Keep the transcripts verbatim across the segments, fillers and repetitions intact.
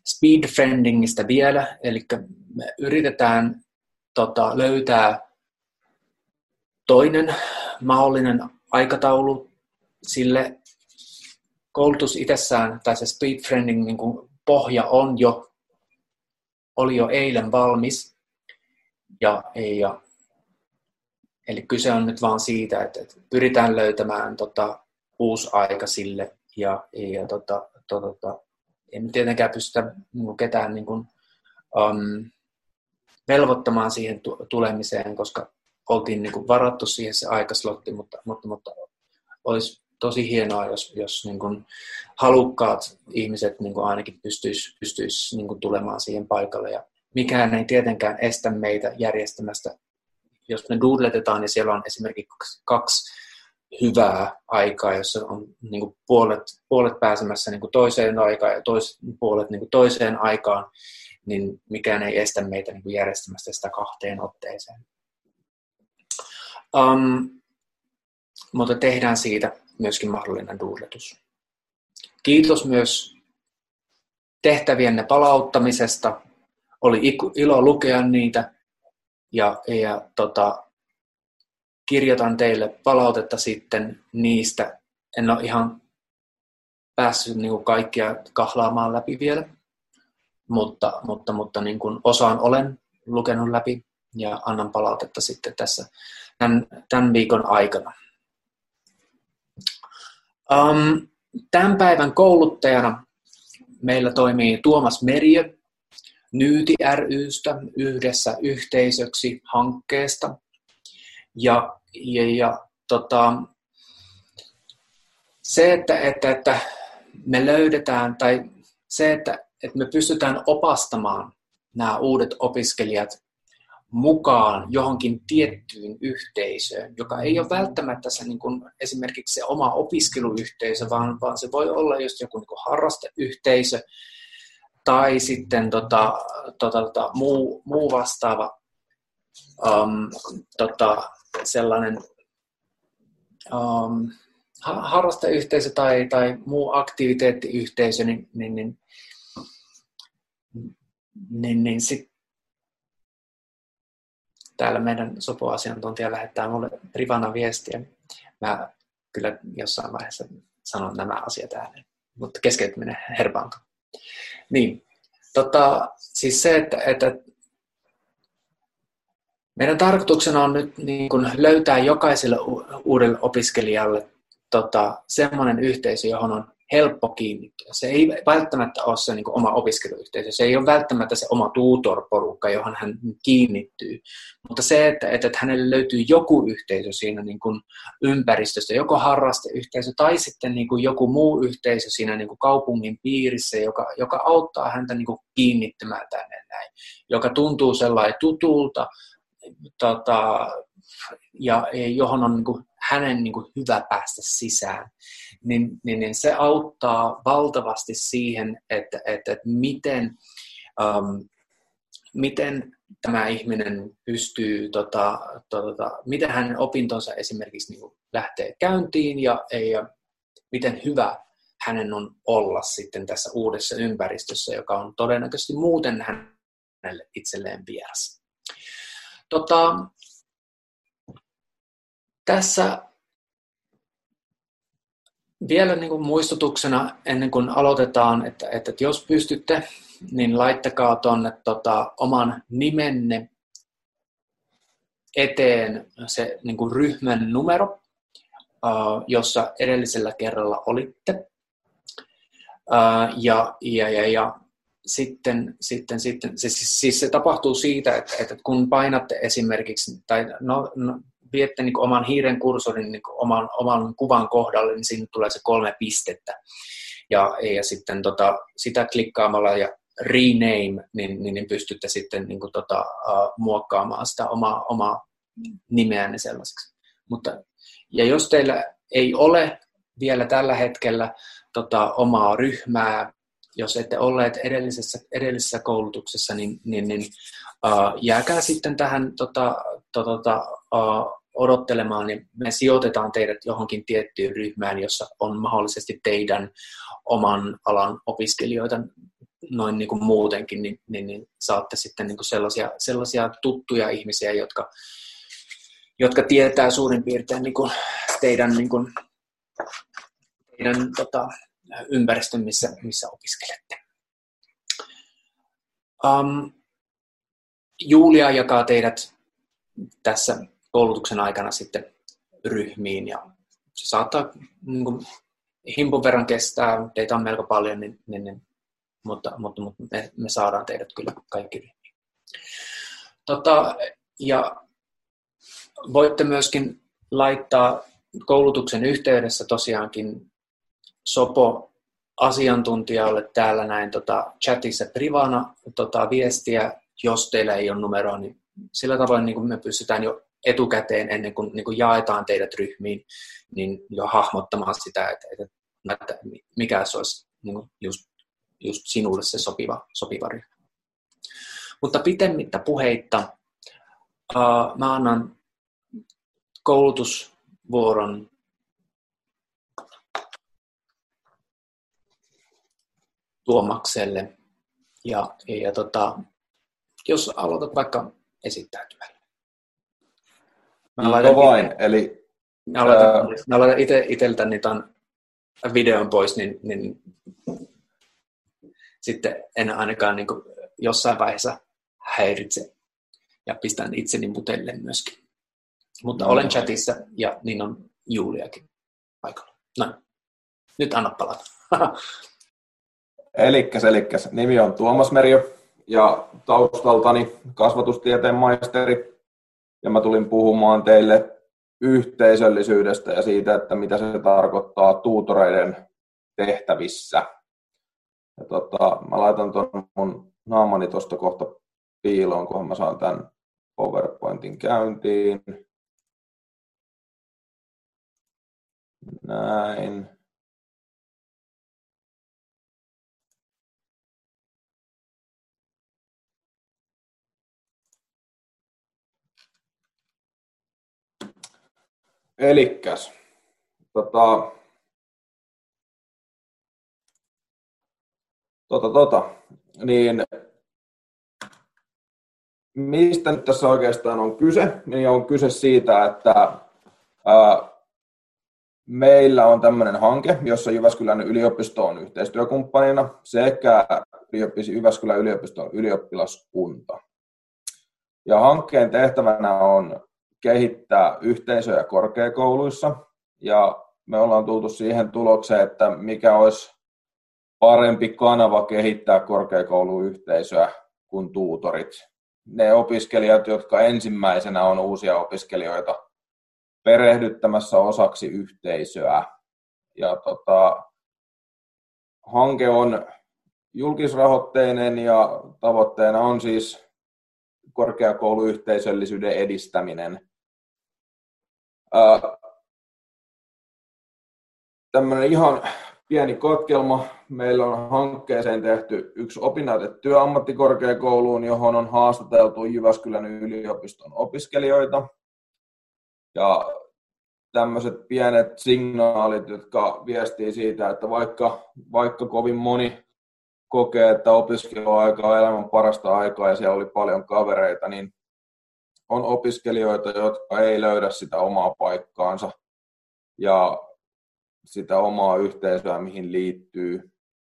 speedfriendingistä vielä, eli me yritetään tota, löytää toinen mahdollinen aikataulu sille. Koulutus itsessään, tai se speedfriending niin kuin pohja on jo, oli jo eilen valmis, ja, ja, eli kyse on nyt vaan siitä, että, että pyritään löytämään tota, uusi aika sille, ja, ja tota, to, tota, emme tietenkään pystytä niin ketään niin kuin, um, velvoittamaan siihen tulemiseen, koska oltiin niin kuin varattu siihen se aikaslotti, mutta, mutta, mutta olisi tosi hienoa, jos, jos niin kuin halukkaat ihmiset niin kuin ainakin pystyisi, pystyisi niin kuin tulemaan siihen paikalle. Ja mikään ei tietenkään estä meitä järjestämästä, jos me doodletetaan, niin siellä on esimerkiksi kaksi hyvää aikaa, jossa on niin kuin puolet, puolet pääsemässä niin kuin toiseen aikaan ja toiset puolet niin kuin toiseen aikaan, niin mikään ei estä meitä niin kuin järjestämästä sitä kahteen otteeseen. Um, mutta tehdään siitä myöskin mahdollinen doodletus. Kiitos myös tehtävienne palauttamisesta. Oli ilo lukea niitä ja, ja tota, kirjoitan teille palautetta sitten niistä. En ole ihan päässyt niin kuin kaikkia kahlaamaan läpi vielä, mutta, mutta, mutta niin kuin osaan olen lukenut läpi ja annan palautetta sitten tässä tämän, tämän viikon aikana. Um, tämän päivän kouluttajana meillä toimii Tuomas Meriö Nyyti ry:stä yhdessä yhteisöksi hankkeesta. Ja, ja, ja tota, se, että, että, että me löydetään, tai se, että, että me pystytään opastamaan nämä uudet opiskelijat mukaan johonkin tiettyyn yhteisöön, joka ei ole välttämättä se, niin kuin esimerkiksi se oma opiskeluyhteisö, vaan, vaan se voi olla just joku niin kuin harrasteyhteisö tai sitten tota, tota, tota, muu, muu vastaava um, tota, sellainen um, harrasteyhteisö tai, tai muu aktiviteettiyhteisö, niin, niin, niin, niin, niin sit täällä meidän sopuasiantuntija lähettää mulle privana viestiä. Mä kyllä jossain vaiheessa sanon nämä asiat ääneen, mutta keskeytyminen herpaantuu. Niin, tota, siis se, että, että meidän tarkoituksena on nyt niin kuin löytää jokaiselle uudelle opiskelijalle tota, semmoinen yhteisö, johon on helppo kiinnittyä. Se ei välttämättä ole se niin kuin oma opiskeluyhteisö, se ei ole välttämättä se oma tutor-porukka, johon hän kiinnittyy, mutta se, että, että hänelle löytyy joku yhteisö siinä niin kuin ympäristössä, joko harrasteyhteisö tai sitten niin kuin joku muu yhteisö siinä niin kuin kaupungin piirissä, joka, joka auttaa häntä niin kuin kiinnittymään tänne näin, joka tuntuu sellainen tutulta, tota, ja johon on niin kuin hänen niin kuin hyvä päästä sisään, niin, niin, niin se auttaa valtavasti siihen, että, että, että miten, um, miten tämä ihminen pystyy, tota, tota, miten hänen opintonsa esimerkiksi niin kuin lähtee käyntiin ja, ja miten hyvä hänen on olla sitten tässä uudessa ympäristössä, joka on todennäköisesti muuten hänelle itselleen vieras. Tota, tässä vielä niin kuin muistutuksena ennen kuin aloitetaan, että, että jos pystytte, niin laittakaa tuonne tota, oman nimenne eteen se niin kuin ryhmän numero, uh, jossa edellisellä kerralla olitte. Uh, ja, ja, ja, ja sitten, sitten, sitten se, siis, siis se tapahtuu siitä, että, että kun painatte esimerkiksi, tai no, no, viette niin kuin oman hiiren kursorin niin kuin oman, oman kuvan kohdalle, niin siinä tulee se kolme pistettä. Ja, ja sitten tota, sitä klikkaamalla ja rename, niin, niin, niin pystytte sitten niin kuin, tota, uh, muokkaamaan sitä omaa, omaa nimeänne sellaiseksi. Mutta, ja jos teillä ei ole vielä tällä hetkellä tota, omaa ryhmää, jos ette olleet edellisessä, edellisessä koulutuksessa, niin, niin, niin uh, jääkää sitten tähän tota, to, tota, uh, odottelemaan, niin me sijoitetaan teidät johonkin tiettyyn ryhmään, jossa on mahdollisesti teidän oman alan opiskelijoita noin niin kuin muutenkin, niin, niin, niin saatte sitten niin kuin sellaisia, sellaisia tuttuja ihmisiä, jotka, jotka tietää suurin piirtein niin kuin teidän, niin kuin, teidän tota, ympäristön, missä, missä opiskelette. Um, Julia jakaa teidät tässä koulutuksen aikana sitten ryhmiin ja se saattaa niin kuin, himpun verran kestää, teitä on melko paljon, niin, niin, niin, mutta, mutta, mutta me, me saadaan teidät kyllä kaikki ryhmiin. Tota, ja voitte myöskin laittaa koulutuksen yhteydessä tosiaankin Sopo-asiantuntijalle täällä näin tota, chatissa privana tota, viestiä, jos teillä ei ole numeroa, niin sillä tavoin niin kuin me pystytään jo etukäteen ennen kuin, niin kuin jaetaan teidät ryhmiin, niin jo hahmottamaan sitä, että, että mikä se olisi niin kuin just, just sinulle se sopiva, sopiva ryhmä. Mutta pitemmittä puheitta uh, mä annan koulutusvuoron Tuomakselle ja, ja tota, jos aloitat vaikka esittäytymällä. Mä laitan vain, ite, eli... Mä aloitan, ää... mä aloitan ite, iteltäni ton videon pois, niin, niin sitten en ainakaan niin kuin jossain vaiheessa häiritse ja pistän itseni mutelle myöskin. Mutta no, olen no. chatissa ja niin on Juliakin paikalla. No, nyt anna palata. Elikkäs, elikkäs. Nimi on Tuomas Merjo ja taustaltani kasvatustieteen maisteri. Ja mä tulin puhumaan teille yhteisöllisyydestä ja siitä, että mitä se tarkoittaa tuutoreiden tehtävissä. Ja tota, mä laitan tuon mun naamani tuosta kohta piiloon, kunhan mä saan tämän PowerPointin käyntiin. Näin. Elikkäs, tota, tota, tota, niin mistä nyt tässä oikeastaan on kyse? Niin on kyse siitä, että ää, meillä on tämmöinen hanke, jossa Jyväskylän yliopisto on yhteistyökumppanina sekä Jyväskylän yliopiston ylioppilaskunta. Ja hankkeen tehtävänä on kehittää yhteisöjä korkeakouluissa ja me ollaan tultu siihen tulokseen, että mikä olisi parempi kanava kehittää korkeakouluyhteisöä kuin tuutorit. Ne opiskelijat, jotka ensimmäisenä on uusia opiskelijoita perehdyttämässä osaksi yhteisöä. Ja tota, hanke on julkisrahoitteinen ja tavoitteena on siis korkeakouluyhteisöllisyyden edistäminen. Ää, tämmöinen ihan pieni katkelma. Meillä on hankkeeseen tehty yksi opinnäytetyö ammattikorkeakouluun, johon on haastateltu Jyväskylän yliopiston opiskelijoita. Ja tämmöiset pienet signaalit, jotka viestii siitä, että vaikka, vaikka kovin moni kokee, että opiskeluaika on elämän parasta aikaa ja siellä oli paljon kavereita, niin on opiskelijoita, jotka ei löydä sitä omaa paikkaansa ja sitä omaa yhteisöä, mihin liittyy.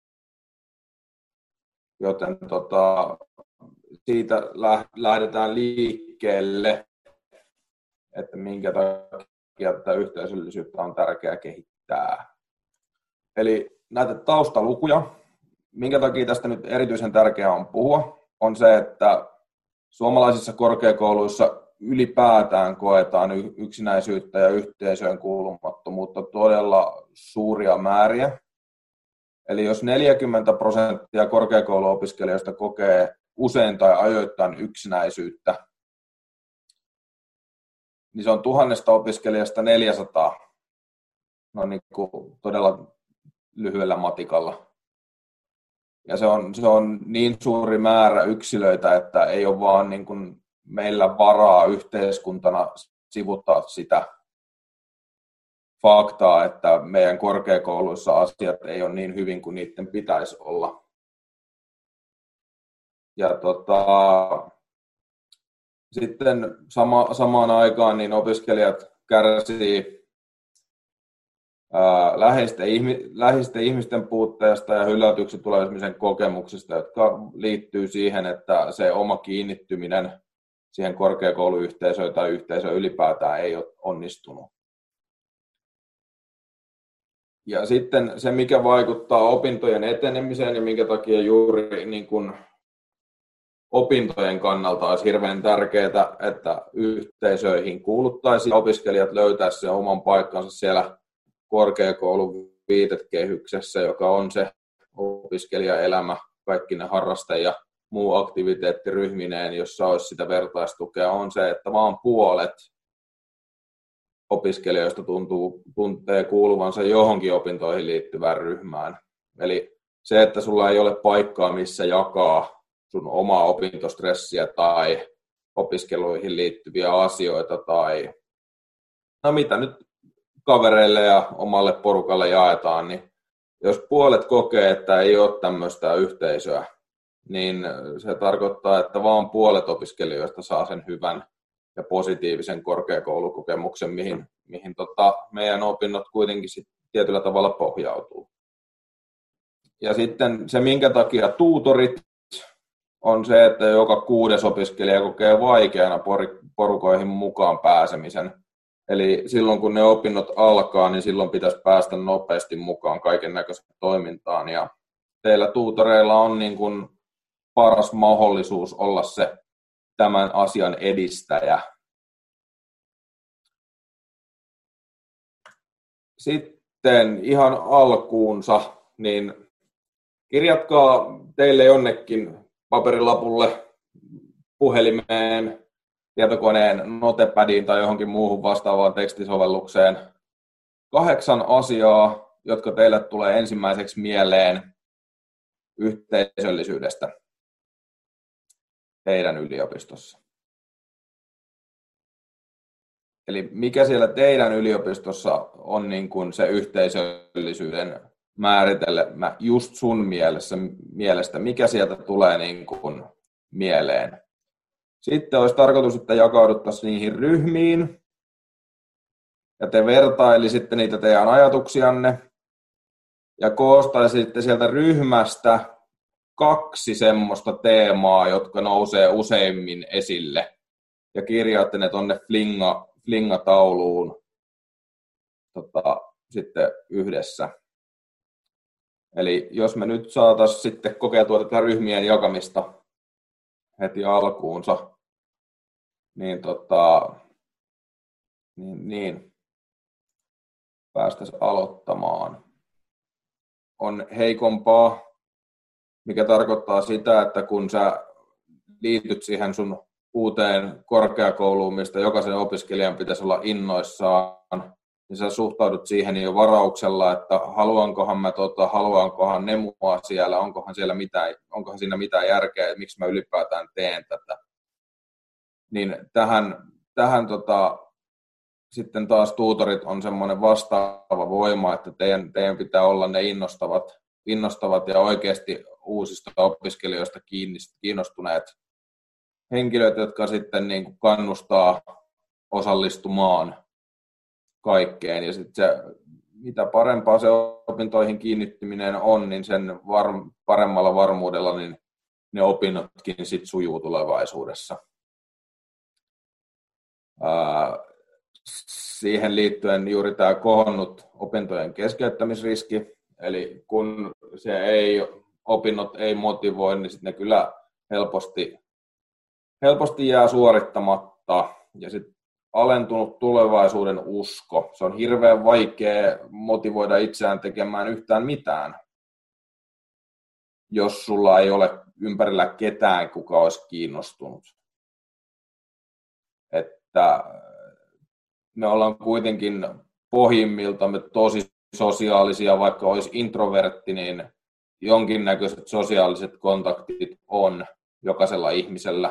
Joten tota, siitä lähdetään liikkeelle, että minkä takia tätä yhteisöllisyyttä on tärkeää kehittää. Eli näitä taustalukuja, minkä takia tästä nyt erityisen tärkeää on puhua, on se, että suomalaisissa korkeakouluissa ylipäätään koetaan yksinäisyyttä ja yhteisöön kuulumattomuutta todella suuria määriä. Eli jos neljäkymmentä prosenttia korkeakouluopiskelijoista kokee usein tai ajoittain yksinäisyyttä, niin se on tuhannesta opiskelijasta neljäsataa, no niin kuin todella lyhyellä matikalla. Ja se on, se on niin suuri määrä yksilöitä, että ei ole vaan niin kuin meillä varaa yhteiskuntana sivuttaa sitä faktaa, että meidän korkeakouluissa asiat ei ole niin hyvin kuin niiden pitäisi olla. Ja tota, sitten sama, samaan aikaan niin opiskelijat kärsii ää, läheisten, ihmi, läheisten ihmisten puutteesta ja hylätyksi tulemisen kokemuksista, jotka liittyy siihen, että se oma kiinnittyminen siihen korkeakouluyhteisöön tai yhteisöön ylipäätään ei ole onnistunut. Ja sitten se, mikä vaikuttaa opintojen etenemiseen ja minkä takia juuri niin kuin opintojen kannalta olisi hirveän tärkeää, että yhteisöihin kuuluttaisiin ja opiskelijat löytäisivät sen oman paikkansa siellä korkeakoulun viitekehyksessä, joka on se opiskelijaelämä, kaikki ne harraste- ja muu aktiviteettiryhmineen, jossa olisi sitä vertaistukea, on se, että vaan puolet opiskelijoista tuntuu, tuntee kuuluvansa johonkin opintoihin liittyvään ryhmään. Eli se, että sulla ei ole paikkaa, missä jakaa sun omaa opintostressiä tai opiskeluihin liittyviä asioita tai no mitä nyt kavereille ja omalle porukalle jaetaan, niin jos puolet kokee, että ei ole tämmöistä yhteisöä, niin se tarkoittaa, että vaan puolet opiskelijoista saa sen hyvän ja positiivisen korkeakoulukokemuksen, mihin, mihin tota meidän opinnot kuitenkin sit tietyllä tavalla pohjautuu. Ja sitten se, minkä takia tuutorit, on se, että joka kuudes opiskelija kokee vaikeana porukoihin mukaan pääsemisen. Eli silloin, kun ne opinnot alkaa, niin silloin pitäisi päästä nopeasti mukaan kaiken näköiseen toimintaan. Ja teillä tuutoreilla on niin kuin paras mahdollisuus olla se tämän asian edistäjä. Sitten ihan alkuunsa, niin kirjatkaa teille jonnekin paperilapulle, puhelimeen, tietokoneen, notepadiin tai johonkin muuhun vastaavaan tekstisovellukseen kahdeksan asiaa, jotka teille tulee ensimmäiseksi mieleen yhteisöllisyydestä teidän yliopistossa. Eli mikä siellä teidän yliopistossa on niin kuin se yhteisöllisyyden määritelmä just sun mielessä, mielestä, mikä sieltä tulee niin kuin mieleen. Sitten olisi tarkoitus, että jakauduttaisiin niihin ryhmiin ja te vertailisitte niitä teidän ajatuksianne ja koostaisitte sieltä ryhmästä kaksi semmoista teemaa, jotka nousee useimmin esille ja kirjaatte ne tuonne flinga, flingatauluun tota, sitten yhdessä. Eli jos me nyt saataisiin sitten kokeiltua tätä ryhmien jakamista heti alkuunsa, niin, tota, niin, niin päästäisiin aloittamaan. On heikompaa, mikä tarkoittaa sitä, että kun sä liityt siihen sun uuteen korkeakouluun, mistä jokaisen opiskelijan pitäisi olla innoissaan, niin sä suhtaudut siihen jo varauksella, että haluankohan mä tota, haluankohan ne mua siellä, onkohan siellä mitään, onkohan siinä mitään järkeä, miksi mä ylipäätään teen tätä. Niin tähän, tähän tota, sitten taas tuutorit on semmoinen vastaava voima, että teidän, teidän pitää olla ne innostavat, innostavat ja oikeasti uusista opiskelijoista kiinnostuneet henkilöt, jotka sitten niin kuin kannustaa osallistumaan kaikkeen. Ja sitten se, mitä parempaa se opintoihin kiinnittyminen on, niin sen var, paremmalla varmuudella niin ne opinnotkin sit sujuu tulevaisuudessa. Ää, siihen liittyen juuri tämä kohonnut opintojen keskeyttämisriski, eli kun se ei, opinnot ei motivoi, niin sitten ne kyllä helposti, helposti jää suorittamatta. Ja sitten alentunut tulevaisuuden usko. Se on hirveän vaikea motivoida itseään tekemään yhtään mitään, jos sulla ei ole ympärillä ketään, kuka olisi kiinnostunut. Että me ollaan kuitenkin pohjimmiltamme tosi sosiaalisia, vaikka olisi introvertti, niin jonkinnäköiset sosiaaliset kontaktit on jokaisella ihmisellä.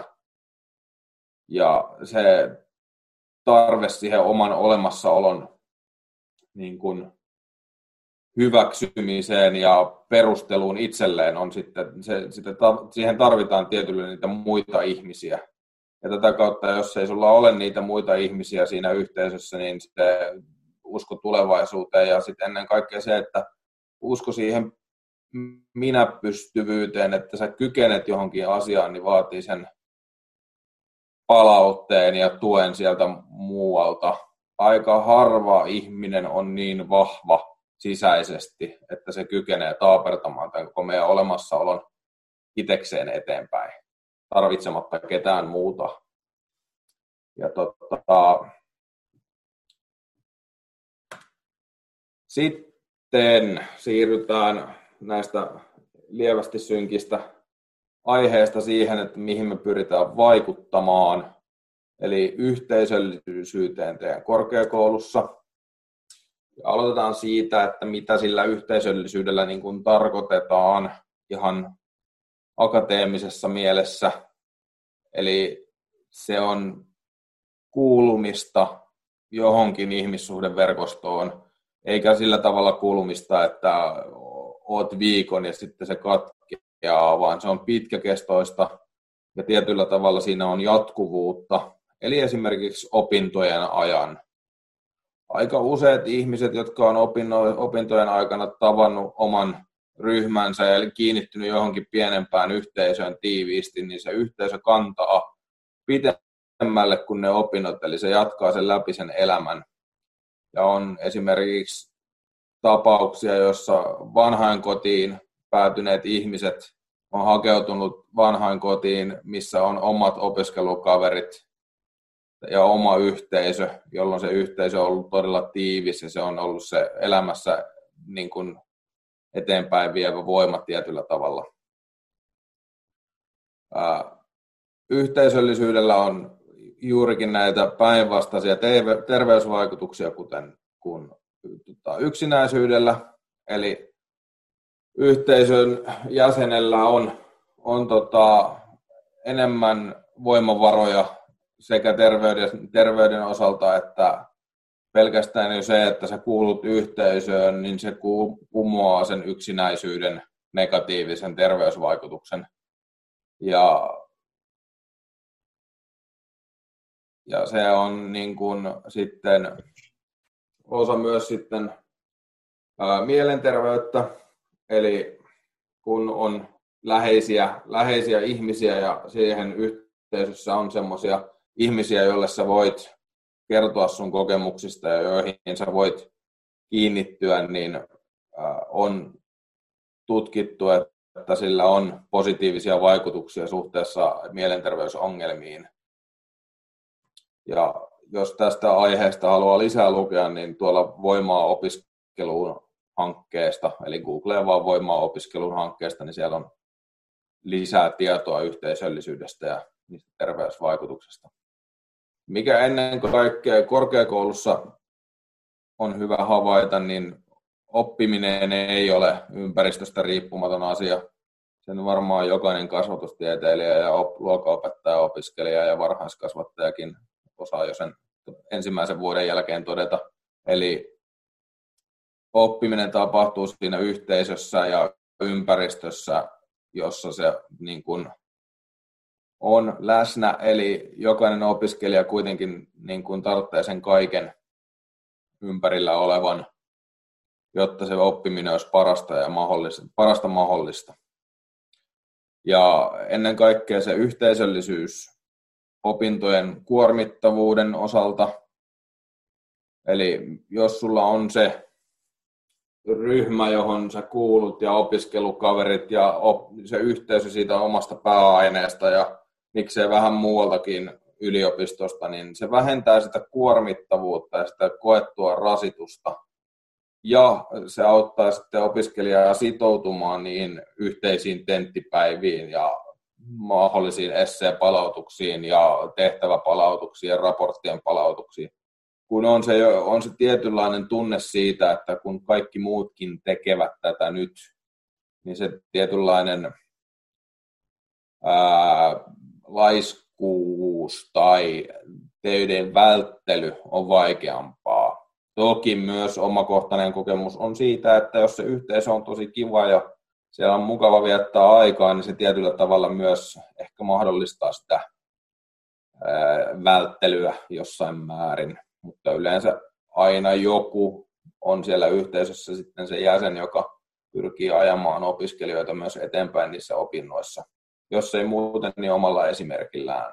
Ja se tarve siihen oman olemassaolon niin kuin hyväksymiseen ja perusteluun itselleen on sitten, se, sitten siihen tarvitaan tietyllä niitä muita ihmisiä. Ja tätä kautta, jos ei sulla ole niitä muita ihmisiä siinä yhteisössä, niin sitten usko tulevaisuuteen ja sitten ennen kaikkea se, että usko siihen minäpystyvyyteen, että sä kykenet johonkin asiaan, niin vaatii sen palautteen ja tuen sieltä muualta. Aika harva ihminen on niin vahva sisäisesti, että se kykenee taapertamaan tämän koko meidän olemassaolon itekseen eteenpäin, tarvitsematta ketään muuta. Ja tota, sitten siirrytään näistä lievästi synkistä aiheesta siihen, että mihin me pyritään vaikuttamaan, eli yhteisöllisyyteen teidän korkeakoulussa. Ja aloitetaan siitä, että mitä sillä yhteisöllisyydellä niin kuin tarkoitetaan ihan akateemisessa mielessä. Eli se on kuulumista johonkin ihmissuhdeverkostoon, eikä sillä tavalla kuulumista, että oot viikon ja sitten se katkeaa, vaan se on pitkäkestoista ja tietyllä tavalla siinä on jatkuvuutta, eli esimerkiksi opintojen ajan. Aika useat ihmiset, jotka on opintojen aikana tavannut oman ryhmänsä eli kiinnittynyt johonkin pienempään yhteisöön tiiviisti, niin se yhteisö kantaa pitemmälle kuin ne opinnot, eli se jatkaa sen läpi sen elämän. Ja on esimerkiksi tapauksia, joissa vanhainkotiin päätyneet ihmiset on hakeutunut vanhainkotiin, missä on omat opiskelukaverit ja oma yhteisö, jolloin se yhteisö on ollut todella tiivis ja se on ollut se elämässä niin kuin eteenpäin vievä voima tietyllä tavalla. Ää, yhteisöllisyydellä on juurikin näitä päinvastaisia terveysvaikutuksia, kuten kun, tota, yksinäisyydellä, eli yhteisön jäsenellä on, on tota, enemmän voimavaroja sekä terveyden, terveyden osalta, että pelkästään jo se, että sä kuulut yhteisöön, niin se kumoaa sen yksinäisyyden negatiivisen terveysvaikutuksen. Ja, ja se on niin kuin sitten osa myös sitten ää, mielenterveyttä, eli kun on läheisiä, läheisiä ihmisiä ja siihen yhteisössä on semmoisia ihmisiä, joille sä voit kertoa sun kokemuksista ja joihin sä voit kiinnittyä, niin on tutkittu, että sillä on positiivisia vaikutuksia suhteessa mielenterveysongelmiin. Ja jos tästä aiheesta haluaa lisää lukea, niin tuolla Voimaa opiskeluun hankkeesta, eli googlee vaan Voimaa opiskeluun hankkeesta, niin siellä on lisää tietoa yhteisöllisyydestä ja niistä terveysvaikutuksista. Mikä ennen kaikkea korkeakoulussa on hyvä havaita, niin oppiminen ei ole ympäristöstä riippumaton asia. Sen varmaan jokainen kasvatustieteilijä ja luokanopettaja, opiskelija ja varhaiskasvattajakin osaa jo sen ensimmäisen vuoden jälkeen todeta. Eli oppiminen tapahtuu siinä yhteisössä ja ympäristössä, jossa se niin kuin on läsnä, eli jokainen opiskelija kuitenkin niin kuin tarvitsee sen kaiken ympärillä olevan, jotta se oppiminen olisi parasta ja mahdollista, parasta mahdollista. Ja ennen kaikkea se yhteisöllisyys opintojen kuormittavuuden osalta, eli jos sulla on se ryhmä, johon sä kuulut ja opiskelukaverit ja op- se yhteisö siitä omasta pääaineesta ja miksei vähän muualtakin yliopistosta, niin se vähentää sitä kuormittavuutta ja sitä koettua rasitusta. Ja se auttaa sitten opiskelijaa sitoutumaan niihin yhteisiin tenttipäiviin ja mahdollisiin esseepalautuksiin ja tehtäväpalautuksiin ja raporttien palautuksiin. Kun on se, on se tietynlainen tunne siitä, että kun kaikki muutkin tekevät tätä nyt, niin se tietynlainen ää, laiskuus tai töiden välttely on vaikeampaa. Toki myös omakohtainen kokemus on siitä, että jos se yhteisö on tosi kiva ja siellä on mukava viettää aikaa, niin se tietyllä tavalla myös ehkä mahdollistaa sitä välttelyä jossain määrin. Mutta yleensä aina joku on siellä yhteisössä sitten se jäsen, joka pyrkii ajamaan opiskelijoita myös eteenpäin niissä opinnoissa. Jos ei muuten, niin omalla esimerkillään.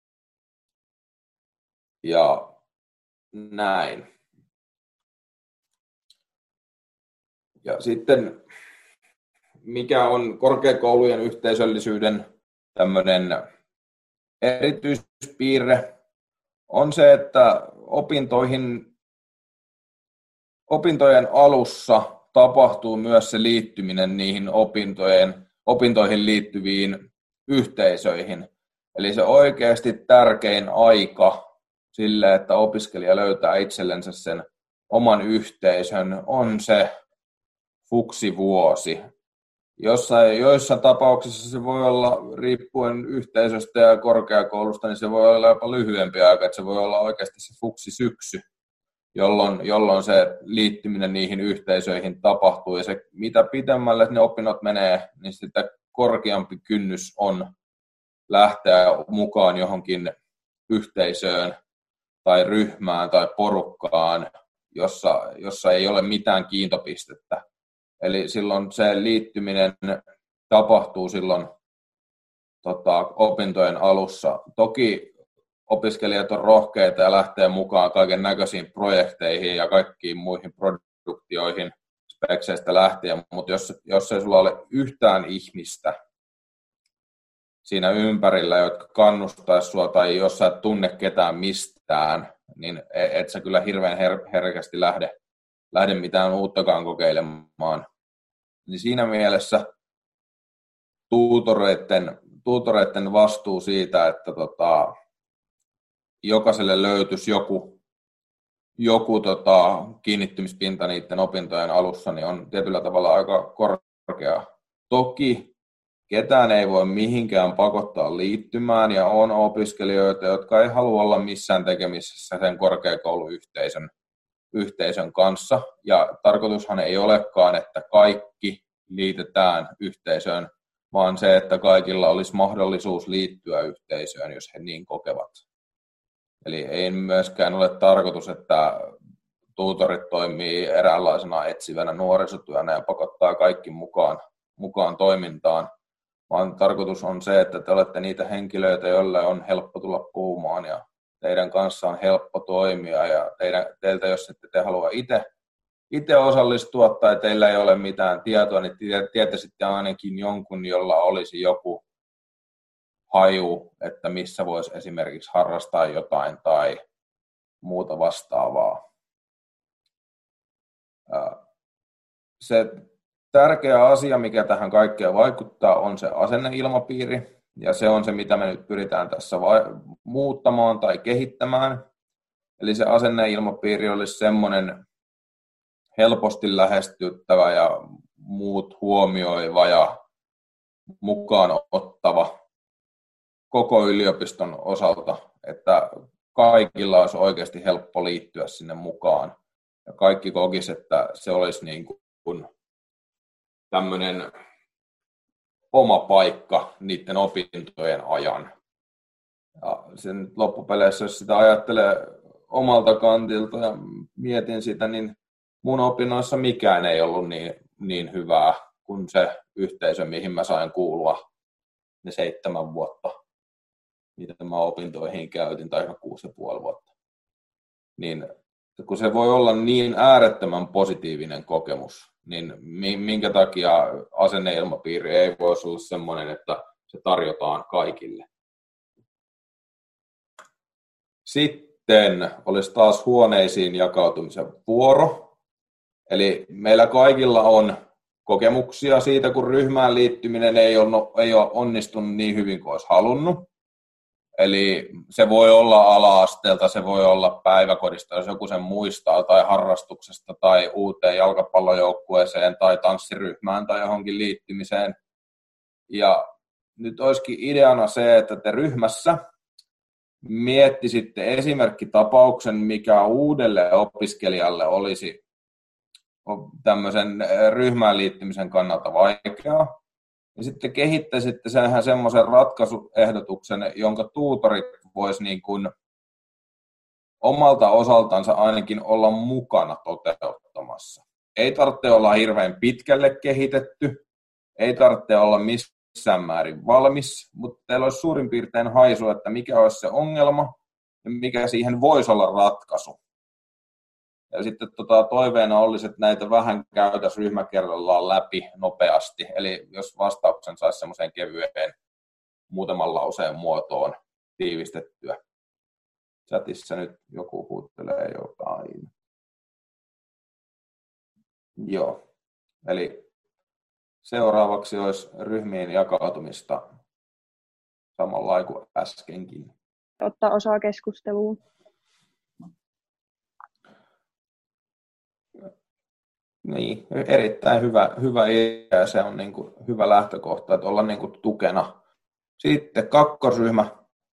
Ja näin. Ja sitten, mikä on korkeakoulujen yhteisöllisyyden tämmöinen erityispiirre, on se, että opintoihin, opintojen alussa tapahtuu myös se liittyminen niihin opintojen, opintoihin liittyviin yhteisöihin. Eli se oikeasti tärkein aika sille, että opiskelija löytää itsellensä sen oman yhteisön, on se fuksivuosi. Jossain, joissa tapauksissa se voi olla, riippuen yhteisöstä ja korkeakoulusta, niin se voi olla jopa lyhyempi aika, että se voi olla oikeasti se fuksisyksy, jolloin, jolloin se liittyminen niihin yhteisöihin tapahtuu. Ja se, mitä pitemmälle ne opinnot menee, niin sitä korkeampi kynnys on lähteä mukaan johonkin yhteisöön tai ryhmään tai porukkaan, jossa, jossa ei ole mitään kiintopistettä. Eli silloin se liittyminen tapahtuu silloin tota, opintojen alussa. Toki opiskelijat on rohkeita ja lähtee mukaan kaiken näköisiin projekteihin ja kaikkiin muihin produktioihin spekseistä lähtien, mutta jos, jos ei sulla ole yhtään ihmistä siinä ympärillä, jotka kannustaisi sua tai jos sä et tunne ketään mistään, niin et sä kyllä hirveän her- herkästi lähde, lähde mitään uuttakaan kokeilemaan. Niin siinä mielessä tuutoreiden, tuutoreiden vastuu siitä, että tota, jokaiselle löytyisi joku, joku tota, kiinnittymispinta niiden opintojen alussa, niin on tietyllä tavalla aika korkea. Toki ketään ei voi mihinkään pakottaa liittymään ja on opiskelijoita, jotka ei halua olla missään tekemisissä sen korkeakouluyhteisön yhteisön kanssa. Ja tarkoitushan ei olekaan, että kaikki liitetään yhteisöön, vaan se, että kaikilla olisi mahdollisuus liittyä yhteisöön, jos he niin kokevat. Eli ei myöskään ole tarkoitus, että tuutorit toimii eräänlaisena etsivänä nuorisotyönä ja pakottaa kaikki mukaan, mukaan toimintaan, vaan tarkoitus on se, että te olette niitä henkilöitä, joille on helppo tulla puhumaan ja teidän kanssa on helppo toimia ja teidän, teiltä, jos ette te halua itse, itse osallistua tai teillä ei ole mitään tietoa, niin tietäisitte ainakin jonkun, jolla olisi joku haju, että missä voisi esimerkiksi harrastaa jotain tai muuta vastaavaa. Se tärkeä asia, mikä tähän kaikkeen vaikuttaa, on se asenneilmapiiri. Ja se on se, mitä me nyt pyritään tässä vai- muuttamaan tai kehittämään. Eli se asenneilmapiiri olisi semmoinen helposti lähestyttävä ja muut huomioiva ja mukaan ottava koko yliopiston osalta, että kaikilla olisi oikeasti helppo liittyä sinne mukaan. Ja kaikki kokisivat, että se olisi niin kuin tämmöinen oma paikka niiden opintojen ajan. Ja sen loppupeleissä, jos sitä ajattelee omalta kantilta ja mietin sitä, niin mun opinnoissa mikään ei ollut niin, niin hyvää kuin se yhteisö, mihin mä sain kuulua ne seitsemän vuotta, mitä mä opintoihin käytin, tai ihan kuusi ja puoli vuotta. Niin kun se voi olla niin äärettömän positiivinen kokemus, niin minkä takia asenneilmapiiri ei voisi olla semmoinen, että se tarjotaan kaikille. Sitten olisi taas huoneisiin jakautumisen vuoro. Eli meillä kaikilla on kokemuksia siitä, kun ryhmään liittyminen ei ole, ei ole onnistunut niin hyvin kuin olisi halunnut. Eli se voi olla ala-asteelta, se voi olla päiväkodista, jos joku sen muistaa, tai harrastuksesta, tai uuteen jalkapallojoukkueeseen, tai tanssiryhmään, tai johonkin liittymiseen. Ja nyt olisikin ideana se, että te ryhmässä miettisitte esimerkkitapauksen, mikä uudelle opiskelijalle olisi tämmöisen ryhmään liittymisen kannalta vaikeaa. Ja sitten kehittäisitte senhän semmoisen ratkaisuehdotuksen, jonka tuutorit vois niin kuin omalta osaltansa ainakin olla mukana toteuttamassa. Ei tarvitse olla hirveän pitkälle kehitetty, ei tarvitse olla missään määrin valmis, mutta teillä olisi suurin piirtein haisu, että mikä olisi se ongelma ja mikä siihen voisi olla ratkaisu. Ja sitten tota, toiveena olisi, että näitä vähän käytäisiin ryhmä kerrallaan läpi nopeasti. Eli jos vastauksen saisi semmoiseen kevyeen muutaman lauseen muotoon tiivistettyä. Chatissa nyt joku huuttelee jotain. Joo. Eli seuraavaksi olisi ryhmien jakautumista samalla lailla kuin äskenkin. Ottaa osaa keskusteluun. Niin, erittäin hyvä, hyvä idea. Se on niin kuin hyvä lähtökohta, että olla niin kuin tukena. Sitten kakkosryhmä.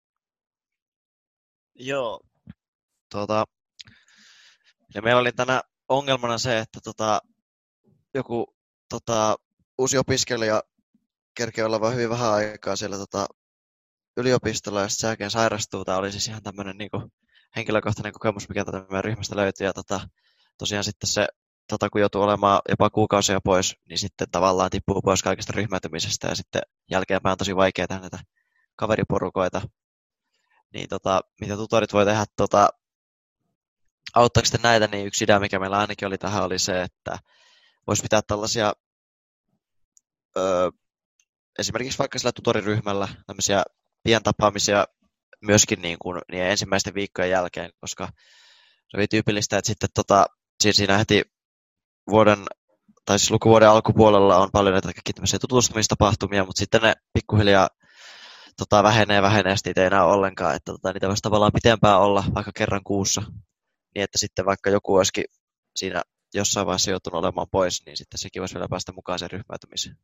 Joo. Tuota, ja meillä oli tänä ongelmana se, että tota, joku tota, uusi opiskelija kerkee olla vain hyvin vähän aikaa siellä tota, yliopistolla ja sen jälkeen sairastuu. Tämä oli siis ihan tämmöinen niin kuin henkilökohtainen kokemus, mikä tätä meidän ryhmästä löytyi. Ja tota, tosiaan sitten se, tota, kun joutuu olemaan jopa kuukausia pois, niin sitten tavallaan tippuu pois kaikesta ryhmäytymisestä ja sitten jälkeenpäin on tosi vaikea tehdä näitä kaveriporukoita. Niin tota, mitä tutorit voi tehdä, tota, auttaako sitten näitä, niin yksi idea, mikä meillä ainakin oli tähän, oli se, että voisi pitää tällaisia, öö, esimerkiksi vaikka sillä tutoriryhmällä, tämmöisiä pientapaamisia myöskin niin kuin niin ensimmäisten viikkojen jälkeen, koska se oli tyypillistä, että sitten tota, siinä heti vuoden, tai siis lukuvuoden alkupuolella on paljon näitä kaikki tämmöisiä tutustumistapahtumia, mutta sitten ne pikkuhiljaa tota, vähenee vähenee, ja sitten ei enää ollenkaan, että tota, niitä voisi tavallaan pitempään olla vaikka kerran kuussa, niin että sitten vaikka joku olisikin siinä jossain vaiheessa joutunut olemaan pois, niin sitten sekin voisi vielä päästä mukaan sen ryhmäytymiseen.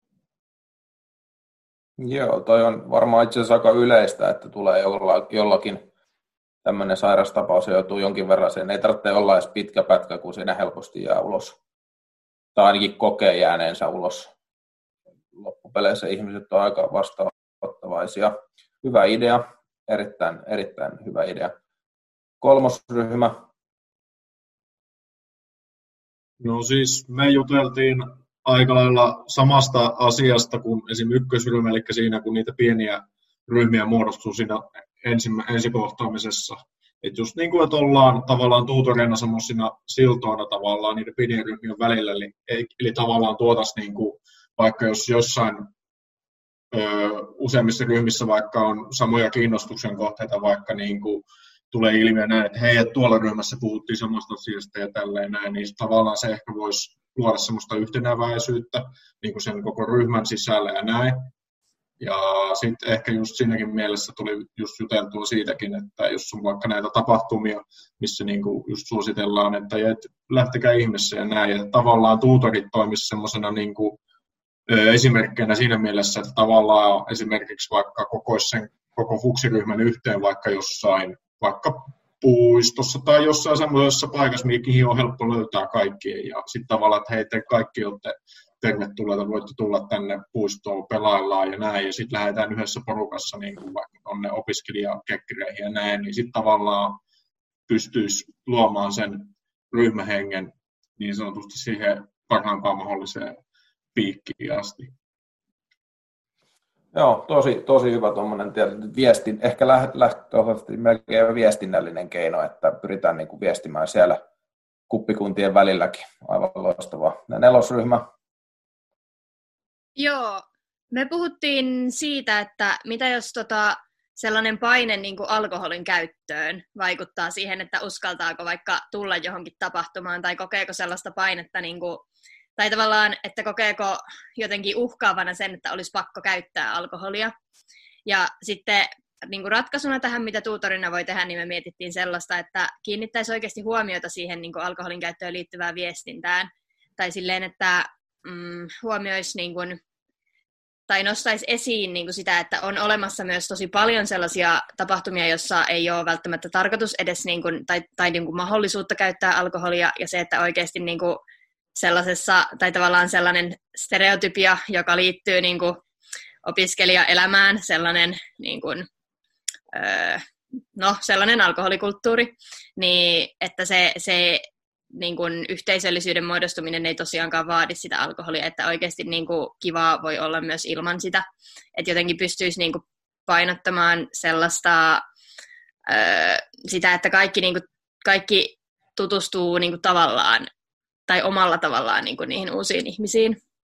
Joo, toi on varmaan itse asiassa aika yleistä, että tulee jollakin tämmöinen sairastapaus ja joutuu jonkin verran sen. Ei tarvitse olla edes pitkä pätkä, kun siinä helposti jää ulos. Tai ainakin kokee jääneensä ulos. Loppupeleissä ihmiset on aika vastaanottavaisia. Hyvä idea, erittäin, erittäin hyvä idea. Kolmosryhmä. No siis me juteltiin aika lailla samasta asiasta kuin esim. Ykkösryhmä, eli siinä kun niitä pieniä ryhmiä muodostuu siinä ensimmä, ensikohtaamisessa. Että just niin kuin, että ollaan tavallaan tuutoreina semmoisina siltoina tavallaan niiden pienien ryhmien välillä, eli, eli tavallaan tuotaisiin niin kuin, vaikka jos jossain ö, useimmissa ryhmissä vaikka on samoja kiinnostuksen kohteita, vaikka niin kuin tulee ilmiö näin, että hei, että tuolla ryhmässä puhuttiin samasta asiasta ja tälleen näin, niin tavallaan se ehkä voisi luoda semmoista yhtenäväisyyttä niin kuin sen koko ryhmän sisällä ja näin. Ja sitten ehkä just siinäkin mielessä tuli just juteltua siitäkin, että jos on vaikka näitä tapahtumia, missä niinku just suositellaan, että et lähtekää ihmeessä ja näin, ja tavallaan tuutorit toimisi semmoisena niinku, esimerkkeinä siinä mielessä, että tavallaan esimerkiksi vaikka kokoisi sen koko fuksiryhmän yhteen vaikka jossain, vaikka puistossa tai jossain semmoisessa paikassa, mihin on helppo löytää kaikkien, ja sitten tavallaan, että hei, te kaikki olette tervetuloa, voitte tulla tänne puistoon, pelaillaan ja näin, ja sitten lähdetään yhdessä porukassa niin kuin vaikka tuonne opiskelijakekkireihin ja näin, niin sitten tavallaan pystyisi luomaan sen ryhmähengen niin sanotusti siihen parhaimpaan mahdolliseen piikkiin asti. Joo, tosi, tosi hyvä tuommoinen viestin, ehkä lähtökohtaisesti melkein viestinnällinen keino, että pyritään niin kuin viestimään siellä kuppikuntien välilläkin. Aivan loistavaa. Ja nelosryhmä. Joo, me puhuttiin siitä, että mitä jos tota, sellainen paine niin kuin alkoholin käyttöön vaikuttaa siihen, että uskaltaako vaikka tulla johonkin tapahtumaan tai kokeeko sellaista painetta, niin kuin, tai tavallaan, että kokeeko jotenkin uhkaavana sen, että olisi pakko käyttää alkoholia. Ja sitten niin kuin ratkaisuna tähän, mitä tuutorina voi tehdä, niin me mietittiin sellaista, että kiinnittäisi oikeasti huomiota siihen niin kuin alkoholin käyttöön liittyvään viestintään. Tai silleen, että mm, huomioisi niin kuin tai nostaisi esiin niin kuin sitä, että on olemassa myös tosi paljon sellaisia tapahtumia, joissa ei ole välttämättä tarkoitus edes niin kuin, tai, tai niin kuin mahdollisuutta käyttää alkoholia, ja se, että oikeasti niin kuin sellaisessa, tai tavallaan sellainen stereotypia, joka liittyy niin kuin opiskelijaelämään, sellainen, niin kuin, öö, no, sellainen alkoholikulttuuri, niin että se, se niin kuin yhteisöllisyyden muodostuminen ei tosiaankaan vaadi sitä alkoholia, että oikeasti niin kuin kivaa voi olla myös ilman sitä, että jotenkin pystyisi niin kuin painottamaan sellaista öö, sitä, että kaikki, niin kuin, kaikki tutustuu niin kuin tavallaan tai omalla tavallaan niin kuin niihin uusiin ihmisiin.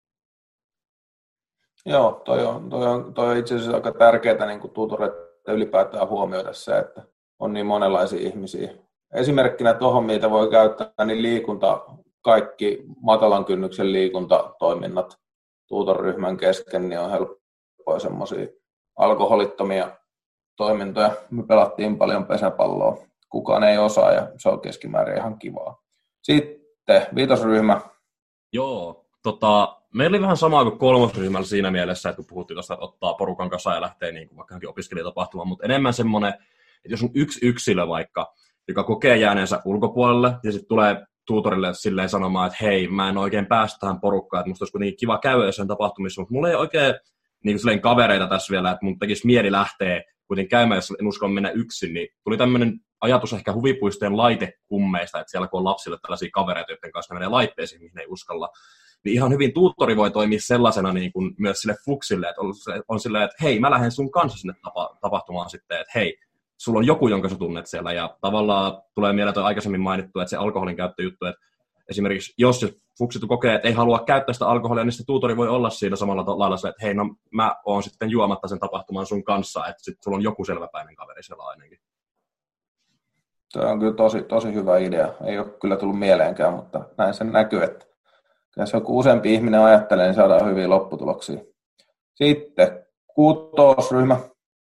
Joo, toi on, toi on, toi on itse asiassa aika tärkeää niin tutoreita ylipäätään huomioida se, että on niin monenlaisia ihmisiä. Esimerkkinä tuohon, mitä voi käyttää, niin liikunta, kaikki matalan kynnyksen liikuntatoiminnat tutoryhmän kesken, niin on helppoja semmoisia alkoholittomia toimintoja. Me pelattiin paljon pesäpalloa. Kukaan ei osaa ja se on keskimäärin ihan kivaa. Sitten viitosryhmä. Joo, tota, meillä oli vähän samaa kuin kolmosryhmällä siinä mielessä, että kun puhuttiin tuosta, että ottaa porukan kanssa ja lähtee niin kuin vaikka opiskelijatapahtumaan, mutta enemmän semmoinen, että jos on yksi yksilö vaikka, joka kokee jääneensä ulkopuolelle ja sitten tulee tutorille silleen sanomaan, että hei, mä en oikein päästä tähän porukkaan, että musta olisi kuitenkin kiva käydä jossain tapahtumissa, mutta mulla ei oikein niin kuin kavereita tässä vielä, että mun tekisi mieli lähteä kuitenkin käymään, jos en uskalla mennä yksin, niin tuli tämmöinen ajatus ehkä huvipuistojen laitekummeista, että siellä kun on lapsille tällaisia kavereita, joiden kanssa ne menee laitteisiin, mihin ne ei uskalla, niin ihan hyvin tuuttori voi toimia sellaisena niin kuin myös sille fuksille, että on, on silleen, että hei, mä lähden sun kanssa sinne tapa, tapahtumaan sitten, että hei, sulla on joku, jonka sä tunnet siellä, ja tavallaan tulee mieleen toi aikaisemmin mainittu, että se alkoholin käyttöjuttu, että esimerkiksi jos fuksitu kokee, että ei halua käyttää sitä alkoholia, niin se tuutori voi olla siinä samalla lailla, että hei, no mä oon sitten juomatta sen tapahtumaan sun kanssa, että sit sulla on joku selväpäinen kaveri siellä ainakin. Tämä on kyllä tosi, tosi hyvä idea. Ei ole kyllä tullut mieleenkään, mutta näin sen näkyy, että jos joku useampi ihminen ajattelee, niin saadaan hyviä lopputuloksia. Sitten kuutosryhmä.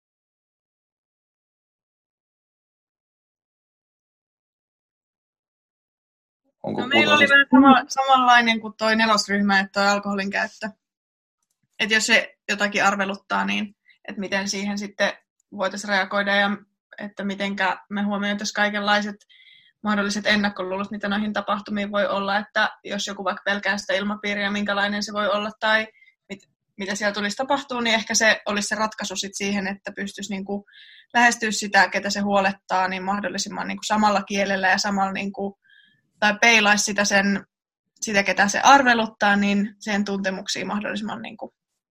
Onko no, meillä oli vähän sama, samanlainen kuin tuo nelosryhmä, että tuo alkoholin käyttö. Että jos se jotakin arveluttaa, niin että miten siihen sitten voitaisiin reagoida ja että mitenkä me huomioitaisiin kaikenlaiset mahdolliset ennakkoluulot, mitä noihin tapahtumiin voi olla, että jos joku vaikka pelkää sitä ilmapiiriä, minkälainen se voi olla tai mit, mitä siellä tulisi tapahtua, niin ehkä se olisi se ratkaisu sit siihen, että pystyisi niinku lähestyä sitä, ketä se huolettaa, niin mahdollisimman niinku samalla kielellä ja samalla niinku, tai peilaisi sitä, sen, sitä, ketä se arveluttaa, niin sen tuntemuksiin mahdollisimman niinku,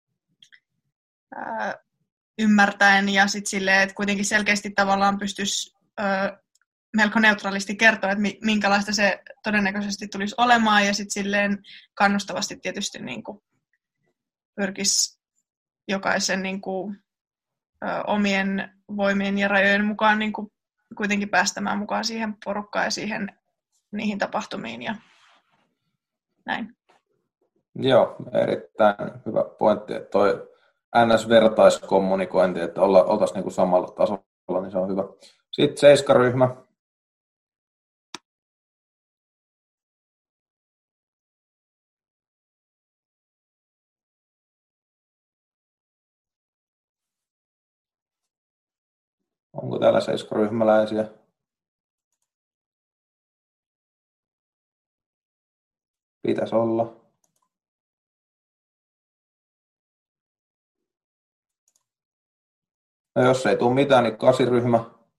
ää, ymmärtäen ja sitten silleen, että kuitenkin selkeästi tavallaan pystyisi ää, melko neutraalisti kertoa, että minkälaista se todennäköisesti tulisi olemaan ja sitten silleen kannustavasti tietysti niinku pyrkisi jokaisen niinku, ä, omien voimien ja rajojen mukaan niinku kuitenkin päästämään mukaan siihen porukkaan ja siihen niihin tapahtumiin ja näin. Joo, erittäin hyvä pointti, että toi N S-vertaiskommunikointi, että olla, oltaisiin niinku samalla tasolla, niin se on hyvä. Sitten seiskaryhmä. Onko täällä seiskaryhmäläisiä? Pitäisi olla. No jos ei tule mitään, niin kasiryhmä.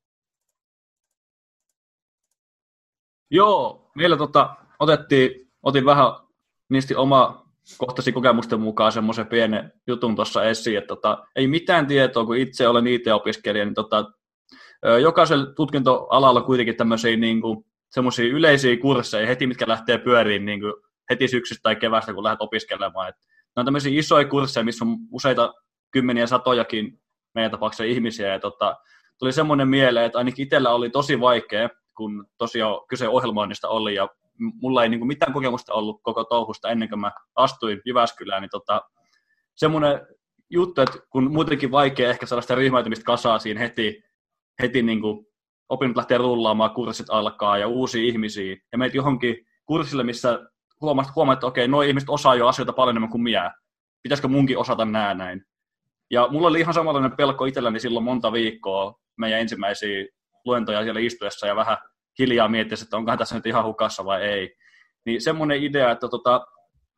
Joo, meillä tota, otettiin, otin vähän niistä oma kohtasi kokemusten mukaan semmoisen pienen jutun tuossa esiin, että tota, ei mitään tietoa, kun itse olen I T-opiskelija, niin tota, jokaisella tutkintoalalla kuitenkin tämmöisiä niin kuin, semmoisia yleisiä kursseja heti, mitkä lähtee pyöriin niin kuin heti syksystä tai keväästä, kun lähdet opiskelemaan. Et ne on tämmöisiä isoja kursseja, missä on useita kymmeniä satojakin meidän tapauksessa ihmisiä. Ja tota, tuli semmoinen mieleen, että ainakin itsellä oli tosi vaikea, kun tosiaan kyse ohjelmoinnista oli, ja mulla ei niin kuin mitään kokemusta ollut koko touhusta ennen kuin mä astuin Jyväskylään, niin tota, semmoinen juttu, että kun muutenkin vaikea ehkä saada sitä ryhmäytymistä kasaan siinä heti, heti niin kuin opinnot lähtee rullaamaan, kurssit alkaa ja uusia ihmisiä, ja meitä johonkin kurssille, missä huomaat, huomaat että okei, nuo ihmiset osaa jo asioita paljon enemmän kuin minä. pitäisikö munkin osata nää näin. Ja mulla oli ihan samanlainen pelko itselläni silloin monta viikkoa meidän ensimmäisiä luentoja siellä istuessa ja vähän hiljaa miettiä, että onkohan tässä nyt ihan hukassa vai ei. Niin semmoinen idea, että tota,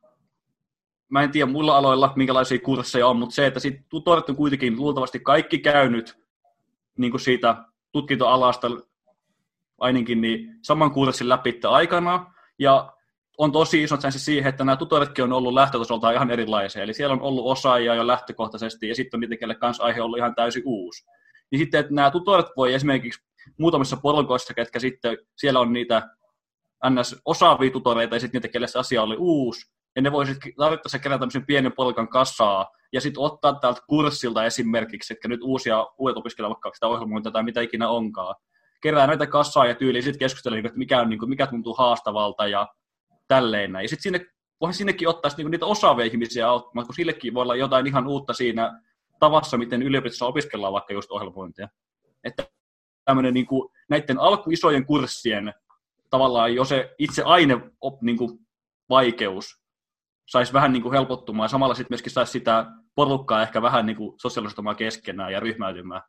mä en tiedä muilla aloilla, minkälaisia kursseja on, mutta se, että siitä tutorit on kuitenkin luultavasti kaikki käynyt niin kuin siitä tutkintoalasta ainakin niin saman kurssin läpi aikana, ja on tosi iso chanssi siihen, että nämä tutoritkin on ollut lähtötasoltaan ihan erilaisia, eli siellä on ollut osaajia jo lähtökohtaisesti, ja sitten on niitä, kelle kanssa aihe ollut ihan täysin uusi. Niin sitten, että nämä tutorit voi esimerkiksi muutamissa porukoissa, ketkä sitten siellä on niitä ns. Osaavia tutoreita, ja sitten niitä, kelle se asia oli uusi, ja ne voi sitten tarvittaessa kerätä tämmöisen pienen porukan kassaa, ja sitten ottaa täältä kurssilta esimerkiksi, että nyt uusia, uudet opiskelevat vaikka sitä ohjelmointia tai mitä ikinä onkaan. Kerää näitä kassaa ja tyyliä, sitten keskustelee, että mikä, on, mikä tuntuu haastavalta ja tälleen näin. Ja sitten sinne, voihan sinnekin ottaa niinku niitä osaavia ihmisiä auttamaan, kun sillekin voi olla jotain ihan uutta siinä tavassa, miten yliopistossa opiskellaan vaikka just ohjelmointia. Että tämmöinen niinku, näiden alkuisojen kurssien tavallaan jo se itse aine op, niinku, vaikeus saisi vähän niinku helpottumaan, ja samalla sitten myöskin saisi sitä porukkaa ehkä vähän niinku sosiaalistumaan keskenään ja ryhmäytymään.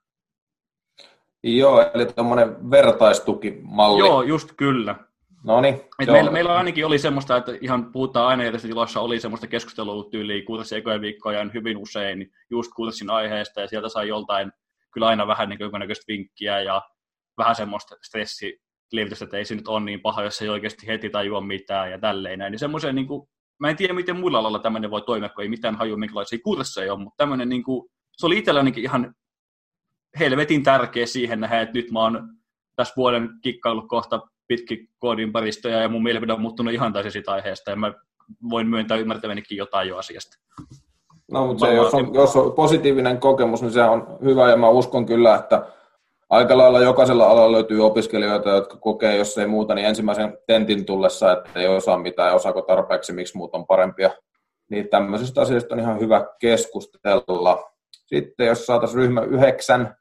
Joo, eli tuommoinen vertaistukimalli. Joo, just kyllä. Noniin. Meillä, meillä ainakin oli semmoista, että ihan puhutaan ainejärjestössä tiloissa, oli semmoista keskustelua tyyliin kurssin ekojen viikkojen hyvin usein just kurssin aiheesta, ja sieltä sai joltain kyllä aina vähän niin jonkinnäköistä vinkkiä ja vähän semmoista stressilievitystä, että ei se nyt ole niin paha, jos ei oikeasti heti tajua mitään ja tälleen näin. Niin semmoisen, niin kuin, mä en tiedä, miten muilla alalla tämmöinen voi toimia, kun ei mitään hajua, minkälaisia kursseja on, mutta tämmöinen, niin kuin, se oli itsellänikin ihan helvetin tärkeä siihen nähdä, että nyt mä oon tässä vuoden kikkaillut kohta pitkin koodinparistoja ja mun mielipide on muuttunut ihan täysin siitä aiheesta ja mä voin myöntää ymmärtävänikin jotain jo asiasta. No, mutta se, jos, on, jos on positiivinen kokemus, niin se on hyvä ja mä uskon kyllä, että aika lailla jokaisella alalla löytyy opiskelijoita, jotka kokee, jos ei muuta, niin ensimmäisen tentin tullessa, että ei osaa mitään ja osaako tarpeeksi, miksi muut on parempia. Niin tämmöisistä asioista on ihan hyvä keskustella. Sitten jos saataisiin ryhmä yhdeksän.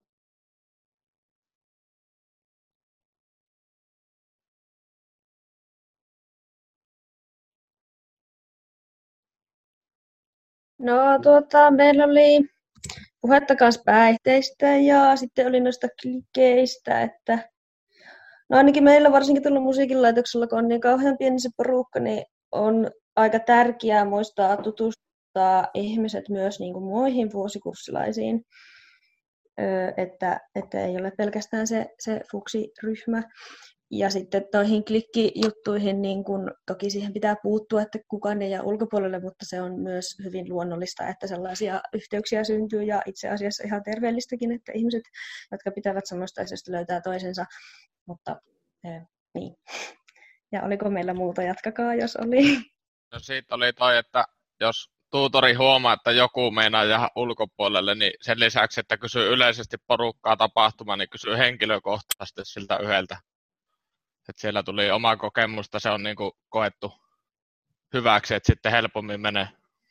No tuota, meillä oli puhetta kanssa päihteistä ja sitten oli noista klikeistä, että no ainakin meillä varsinkin tuolla musiikinlaitoksella, kun on niin kauhean pieni se porukka, niin on aika tärkeää muistaa tutustuttaa ihmiset myös niin kuin muihin vuosikurssilaisiin, että, että ei ole pelkästään se, se fuksiryhmä. Ja sitten noihin klikkijuttuihin, niin kun, toki siihen pitää puuttua, että kukaan ei jää ulkopuolelle, mutta se on myös hyvin luonnollista, että sellaisia yhteyksiä syntyy ja itse asiassa ihan terveellistäkin, että ihmiset, jotka pitävät samasta asiasta, löytää toisensa. Mutta eh, niin. Ja oliko meillä muuta? Jatkakaa, jos oli. No siitä oli toi, että jos tuutori huomaa, että joku meinaa jäädä ulkopuolelle, niin sen lisäksi, että kysyy yleisesti porukkaa tapahtumaan, niin kysyy henkilökohtaisesti siltä yhdeltä. Että siellä tuli omaa kokemusta, se on niinku koettu hyväksi, että sitten helpommin menee.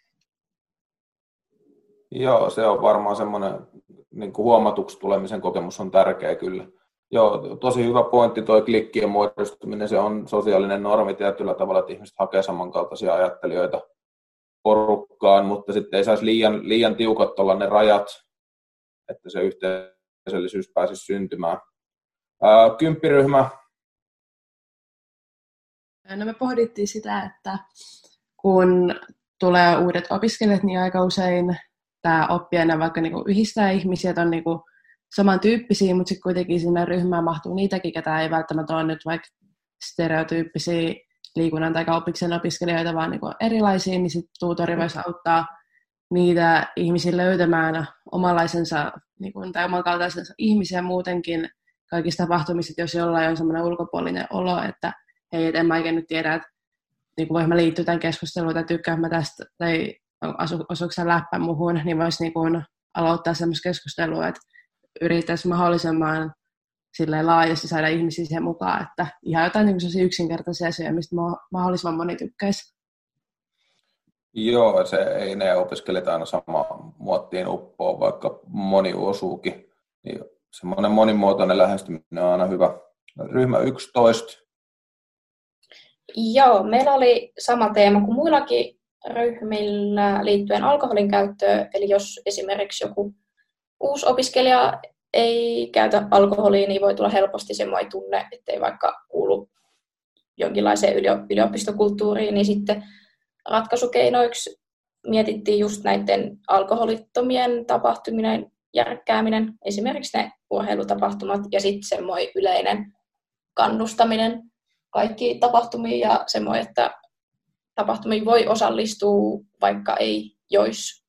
Joo, se on varmaan semmoinen niin kuin huomatuksi tulemisen kokemus on tärkeä kyllä. Joo, tosi hyvä pointti tuo klikkien muodostuminen, se on sosiaalinen normi tietyllä tavalla, että ihmiset hakee samankaltaisia ajattelijoita porukkaan, mutta sitten ei saisi liian, liian tiukat olla ne rajat, että se yhteisöllisyys pääsisi syntymään. Ää, kymppiryhmä. No me pohdittiin sitä, että kun tulee uudet opiskelijat, niin aika usein tämä oppijana vaikka niinku yhdistää ihmisiä, että on niinku samantyyppisiä, mutta sitten kuitenkin sinne ryhmään mahtuu niitäkin, ketä ei välttämättä ole nyt vaikka stereotyyppisiä liikunnan tai kauppiksen opiskelijoita, vaan niinku erilaisia, niin sitten tuutori voisi auttaa niitä ihmisiä löytämään omanlaisensa niinku, tai omankaltaisensa ihmisiä muutenkin kaikissa tapahtumissa, jos jollain on semmoinen ulkopuolinen olo, että hei, et en mä oikein nyt tiedä, että niin voin mä liittyä tämän keskusteluun tai tykkään mä tästä, tai osuuko sä läppä muhun, niin voisi niin aloittaa semmoista keskustelua, että yrittäisi mahdollisimman silleen laajasti saada ihmisiä siihen mukaan, että ihan jotain niin sellaisia yksinkertaisia asioita, mistä mahdollisimman moni tykkäisi. Joo, se ei ne opiskelijat aina samaan muottiin uppoa, vaikka moni osuukin. Niin semmoinen monimuotoinen lähestyminen on aina hyvä. Ryhmä yksitoista. Joo, meillä oli sama teema kuin muillakin ryhmillä liittyen alkoholin käyttöön. Eli jos esimerkiksi joku uusi opiskelija ei käytä alkoholia, niin voi tulla helposti semmoinen tunne, ettei vaikka kuulu jonkinlaiseen yliopistokulttuuriin, niin sitten ratkaisukeinoiksi mietittiin just näiden alkoholittomien tapahtuminen, järkkääminen, esimerkiksi ne urheilutapahtumat ja sitten semmoinen yleinen kannustaminen kaikkiin tapahtumiin ja semmoinen, että tapahtumiin voi osallistua, vaikka ei jois.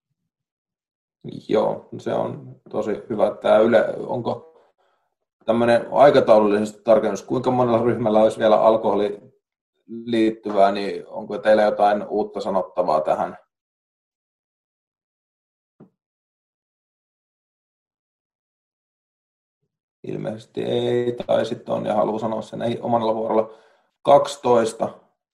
Joo, se on tosi hyvä. Tämä yle, onko tämmöinen aikataulullisesti tarkennus, kuinka monella ryhmällä olisi vielä alkoholi liittyvää, niin onko teillä jotain uutta sanottavaa tähän? Ilmeisesti ei, tai sitten on ja haluaa sanoa sen ei omalla vuorolla. kaksitoista.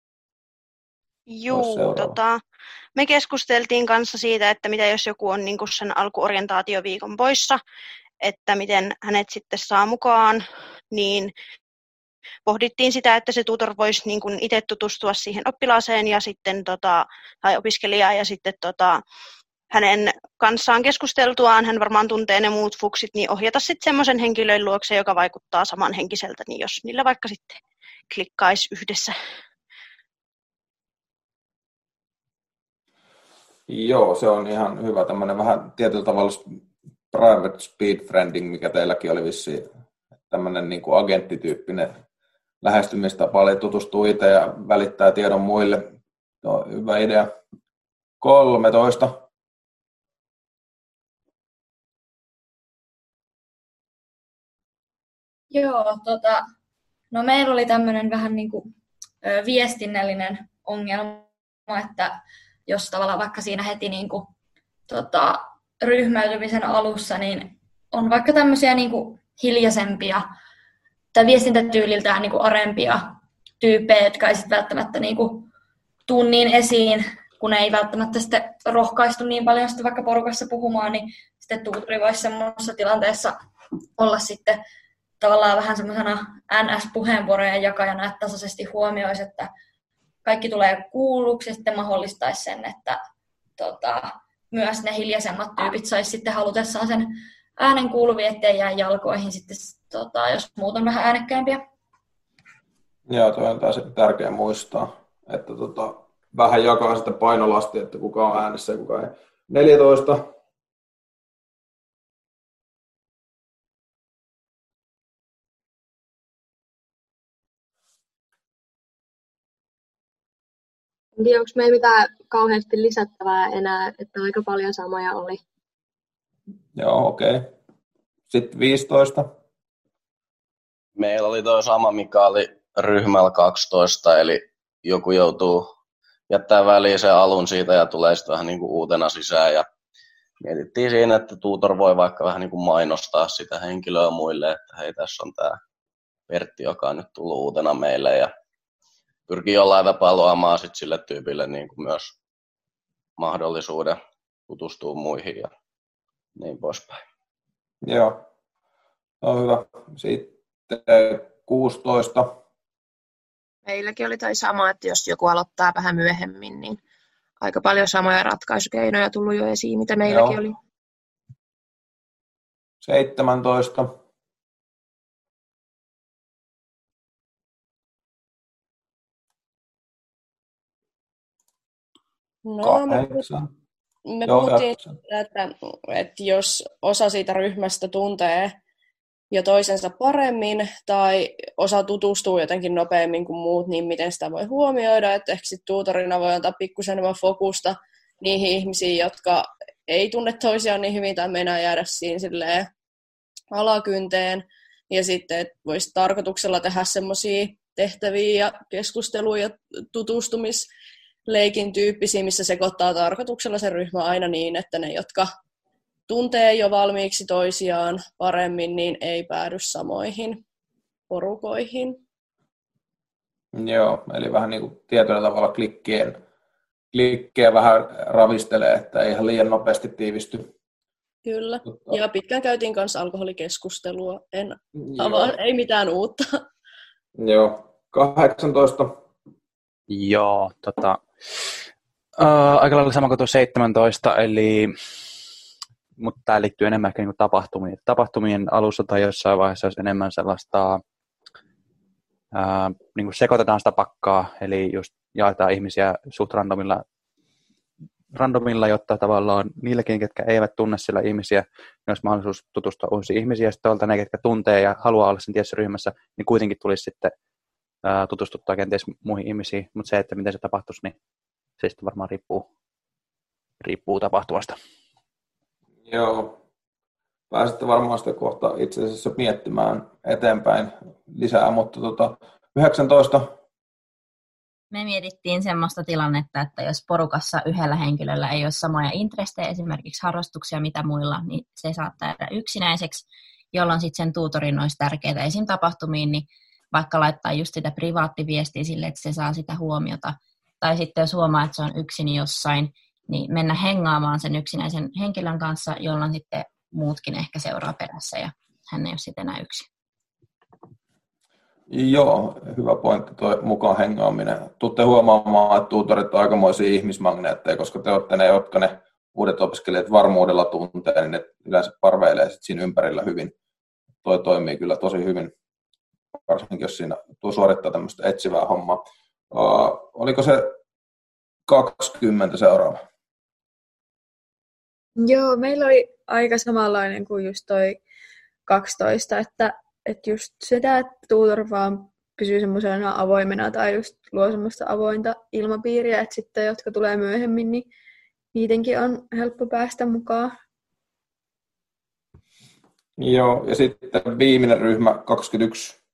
Juu, tota, me keskusteltiin kanssa siitä, että mitä jos joku on niin kuin sen alkuorientaatioviikon poissa, että miten hänet sitten saa mukaan, niin pohdittiin sitä, että se tutor voisi niin kuin itse tutustua siihen oppilaaseen ja sitten, tota, tai opiskelijaan ja sitten tota, hänen kanssaan keskusteltuaan, hän varmaan tuntee ne muut fuksit, niin ohjata sitten semmoisen henkilön luokse, joka vaikuttaa samanhenkiseltä, niin jos niillä vaikka sitten klikkaisi yhdessä. Joo, se on ihan hyvä tämmöinen vähän tietyllä tavalla private speed friending, mikä teilläkin oli vissiin tämmöinen niin kuin agenttityyppinen lähestymistapa, eli tutustuu itse ja välittää tiedon muille. No, hyvä idea. kolmetoista. Joo, tota, no meillä oli tämmöinen vähän niin kuin ö, viestinnällinen ongelma, että jos tavallaan vaikka siinä heti niin kuin, tota, ryhmäytymisen alussa, niin on vaikka tämmöisiä niin kuin hiljaisempia tai viestintätyyliltään niin kuin arempia tyyppejä, jotka ei sitten välttämättä niin kuin tuu niin esiin, kun ei välttämättä sitten rohkaistu niin paljon sitten vaikka porukassa puhumaan, niin sitten tuuturi voisi semmoisessa tilanteessa olla sitten tavallaan vähän semmoisena N S-puheenvuorojen jakajana, että tasaisesti huomioisi, että kaikki tulee kuulluksi ja sitten mahdollistaisi sen, että tota, myös ne hiljaisemmat tyypit saisi sitten halutessaan sen äänen kuuluvia, ettei jää jalkoihin sitten, tota, jos muut on vähän äänekkäämpiä. Joo, toi on taas tärkeä muistaa, että tota, vähän jakaa sitä painolastia, että kuka on äänessä ja kuka ei. neljätoista. En tiedä, onko meillä mitään kauheasti lisättävää enää, että aika paljon samoja oli. Joo, okei. Okay. Sitten viisitoista. Meillä oli tuo sama, mikä oli ryhmällä kaksitoista, eli joku joutuu jättää väliin sen alun siitä ja tulee sitten vähän niin kuin uutena sisään. Ja mietittiin siinä, että tutor voi vaikka vähän niin kuin mainostaa sitä henkilöä muille, että hei, tässä on tämä Pertti, joka on nyt tullut uutena meille ja pyrkii jollain tapaa luomaan sit sille tyypille niin kuin myös mahdollisuuden tutustua muihin ja niin poispäin. Joo, on hyvä. Sitten kuusitoista. Meilläkin oli toi sama, että jos joku aloittaa vähän myöhemmin, niin aika paljon samoja ratkaisukeinoja tullut jo esiin, mitä meilläkin Joo. oli. seitsemäntoista. No, me, Kahdeksan. me Joo, puhuttiin, jatkuu. että, että jos osa siitä ryhmästä tuntee jo toisensa paremmin tai osa tutustuu jotenkin nopeammin kuin muut, niin miten sitä voi huomioida, että ehkä sitten tuutorina voi antaa pikkusen enemmän fokusta niihin ihmisiin, jotka ei tunne toisiaan niin hyvin tai meinaa jäädä siinä silleen alakynteen, ja sitten että voisi tarkoituksella tehdä semmoisia tehtäviä ja keskusteluja ja tutustumisleikin tyyppisiä, missä sekoittaa tarkoituksella se ryhmä aina niin, että ne, jotka tuntee jo valmiiksi toisiaan paremmin, niin ei päädy samoihin porukoihin. Joo, eli vähän niin kuin tietyllä tavalla klikkien, klikkejä vähän ravistelee, että ei ihan liian nopeasti tiivisty. Kyllä, ja pitkään käytiin kanssa alkoholikeskustelua, en Joo. avaa, ei mitään uutta. Joo, kahdeksantoista. Joo, tota, Uh, aika lailla sama kuin tuo seitsemäntoista, eli, mutta tämä liittyy enemmän ehkä niin kuin tapahtumiin. Tapahtumien alussa tai jossain vaiheessa olisi enemmän sellaista, uh, niin kuin sekoitetaan sitä pakkaa, eli just jaetaan ihmisiä suht randomilla, randomilla, jotta tavallaan niillekin, ketkä eivät tunne siellä ihmisiä, niin olisi mahdollisuus tutustua uusiin ihmisiä, ja sitten ne, ketkä tuntee ja haluaa olla sen tietyssä ryhmässä, niin kuitenkin tulisi sitten uh, tutustuttua kenties muihin ihmisiin, mutta se, että miten se tapahtuisi, niin se sitten varmaan riippuu, riippuu tapahtumasta. Joo. Pääsette varmaan sitä kohtaa itse asiassa miettimään eteenpäin lisää, mutta tota, yhdeksäntoista. Me mietittiin semmoista tilannetta, että jos porukassa yhdellä henkilöllä ei ole samoja intressejä, esimerkiksi harrastuksia mitä muilla, niin se saattaa jäädä yksinäiseksi, jolloin sitten sen tuutorin olisi tärkeää esim. Tapahtumiin, niin vaikka laittaa just sitä privaattiviestiä sille, että se saa sitä huomiota, tai sitten jos huomaa, että se on yksin jossain, niin mennä hengaamaan sen yksinäisen henkilön kanssa, jolloin sitten muutkin ehkä seuraa perässä ja hän ei ole sitten enää yksin. Joo, hyvä pointti tuo mukaan hengaaminen. Tuutte huomaamaan, että tuutorit on aikamoisia ihmismagneetteja, koska te olette ne, jotka ne uudet opiskelijat varmuudella tuntee, niin ne yleensä parveilee sit siinä ympärillä hyvin. Toi toimii kyllä tosi hyvin, varsinkin jos siinä tuo suorittaa tämmöistä etsivää hommaa. Uh, oliko se kaksikymmentä seuraava? Joo, meillä oli aika samanlainen kuin just toi kaksitoista, että, että just sitä, että tutor vaan pysyy semmoisena avoimena tai just luo semmoista avointa ilmapiiriä, että sitten jotka tulee myöhemmin, niin niidenkin on helppo päästä mukaan. Joo, ja sitten viimeinen ryhmä, kaksikymmentäyksi.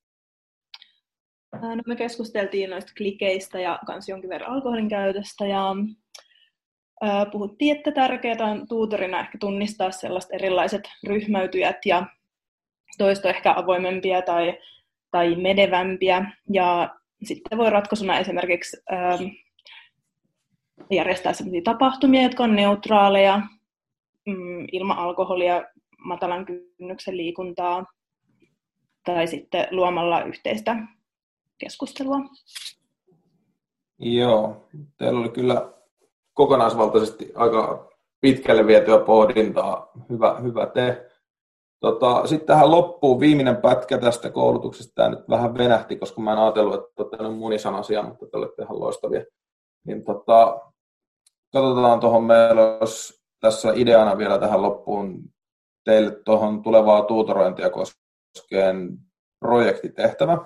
No, me keskusteltiin noista klikeistä ja kans jonkin verran alkoholin käytöstä ja ää, puhuttiin, että tärkeää on tuutorina ehkä tunnistaa sellaiset erilaiset ryhmäytyjät ja toista ehkä avoimempia tai, tai menevämpiä ja sitten voi ratkaisuna esimerkiksi ää, järjestää sellaisia tapahtumia, jotka on neutraaleja, mm, ilman alkoholia, matalan kynnyksen liikuntaa tai sitten luomalla yhteistä keskustelua. Joo, teillä oli kyllä kokonaisvaltaisesti aika pitkälle vietyä pohdintaa. Hyvä, hyvä te. Tota, sitten tähän loppuun viimeinen pätkä tästä koulutuksesta. Tämä nyt vähän venähti, koska mä en ajatellut, että olette nyt munisanasia, mutta te olette ihan loistavia. Niin tota, katsotaan tuohon, meillä olisi tässä ideana vielä tähän loppuun teille tuohon tulevaa tuutorointia koskien projektitehtävä.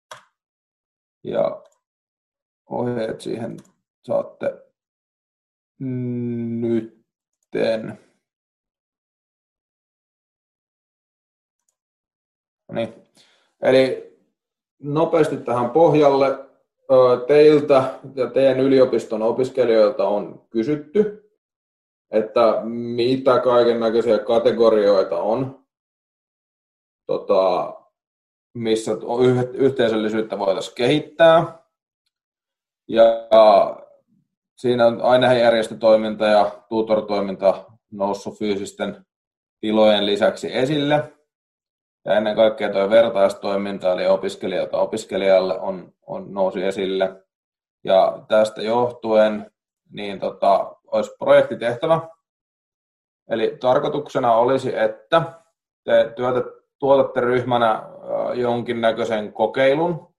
Ja ohjeet siihen saatte nytten. No niin. Eli nopeasti tähän pohjalle. Teiltä ja teidän yliopiston opiskelijoilta on kysytty, että mitä kaiken näköisiä kategorioita on, tota, missä yhteisöllisyyttä voitaisiin kehittää. Ja siinä on ainejärjestötoiminta ja tutortoiminta noussut fyysisten tilojen lisäksi esille. Ja ennen kaikkea tuo vertaistoiminta, eli opiskelijalta opiskelijalle, on, on nousi esille. Ja tästä johtuen niin tota, olisi projektitehtävä. Eli tarkoituksena olisi, että te työtä, tuotatte ryhmänä jonkinnäköisen kokeilun,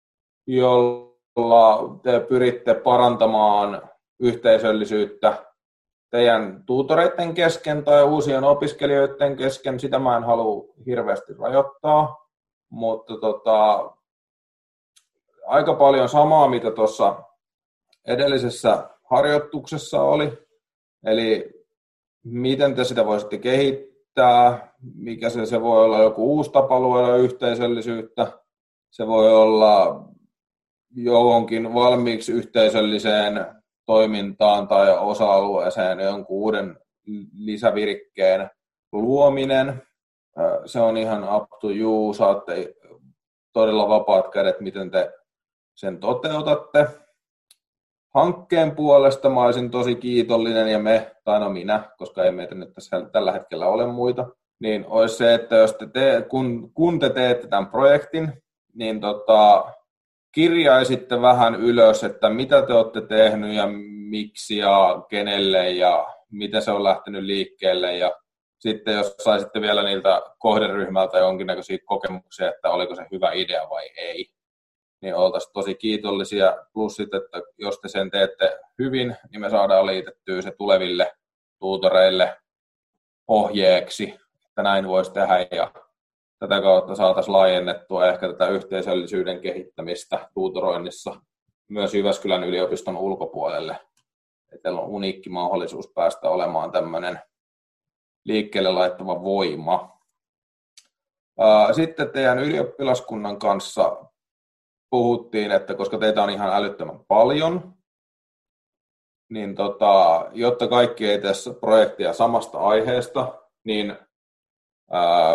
jolla te pyritte parantamaan yhteisöllisyyttä teidän tutoreiden kesken tai uusien opiskelijoiden kesken. Sitä mä en halua hirveästi rajoittaa, mutta tota, aika paljon samaa, mitä tuossa edellisessä harjoituksessa oli. Eli miten te sitä voisitte kehittää, mikä se, se voi olla joku uusi tapa luoda yhteisöllisyyttä, se voi olla johonkin valmiiksi yhteisölliseen toimintaan tai osa-alueeseen jonkun uuden lisävirikkeen luominen. Se on ihan up to you, saatte todella vapaat kädet, miten te sen toteutatte. Hankkeen puolesta mä olisin tosi kiitollinen, ja me, tai no minä, koska ei meitä nyt tässä tällä hetkellä ole muita, niin olisi se, että jos te te, kun, kun te teette tämän projektin, niin tota, kirjaisitte vähän ylös, että mitä te olette tehnyt ja miksi ja kenelle ja miten se on lähtenyt liikkeelle. Ja sitten jos saisitte vielä niiltä kohderyhmältä jonkinnäköisiä kokemuksia, että oliko se hyvä idea vai ei, niin oltaisiin tosi kiitollisia. Plus sitten, että jos te sen teette hyvin, niin me saadaan liitettyä se tuleville tuutoreille ohjeeksi, että näin voisi tehdä ja tätä kautta saataisiin laajennettua ehkä tätä yhteisöllisyyden kehittämistä tuutoroinnissa myös Jyväskylän yliopiston ulkopuolelle. Että teillä on uniikki mahdollisuus päästä olemaan tämmöinen liikkeelle laittava voima. Sitten teidän ylioppilaskunnan kanssa puhuttiin, että koska teitä on ihan älyttömän paljon, niin tota, jotta kaikki ei tee projektia samasta aiheesta, niin ää,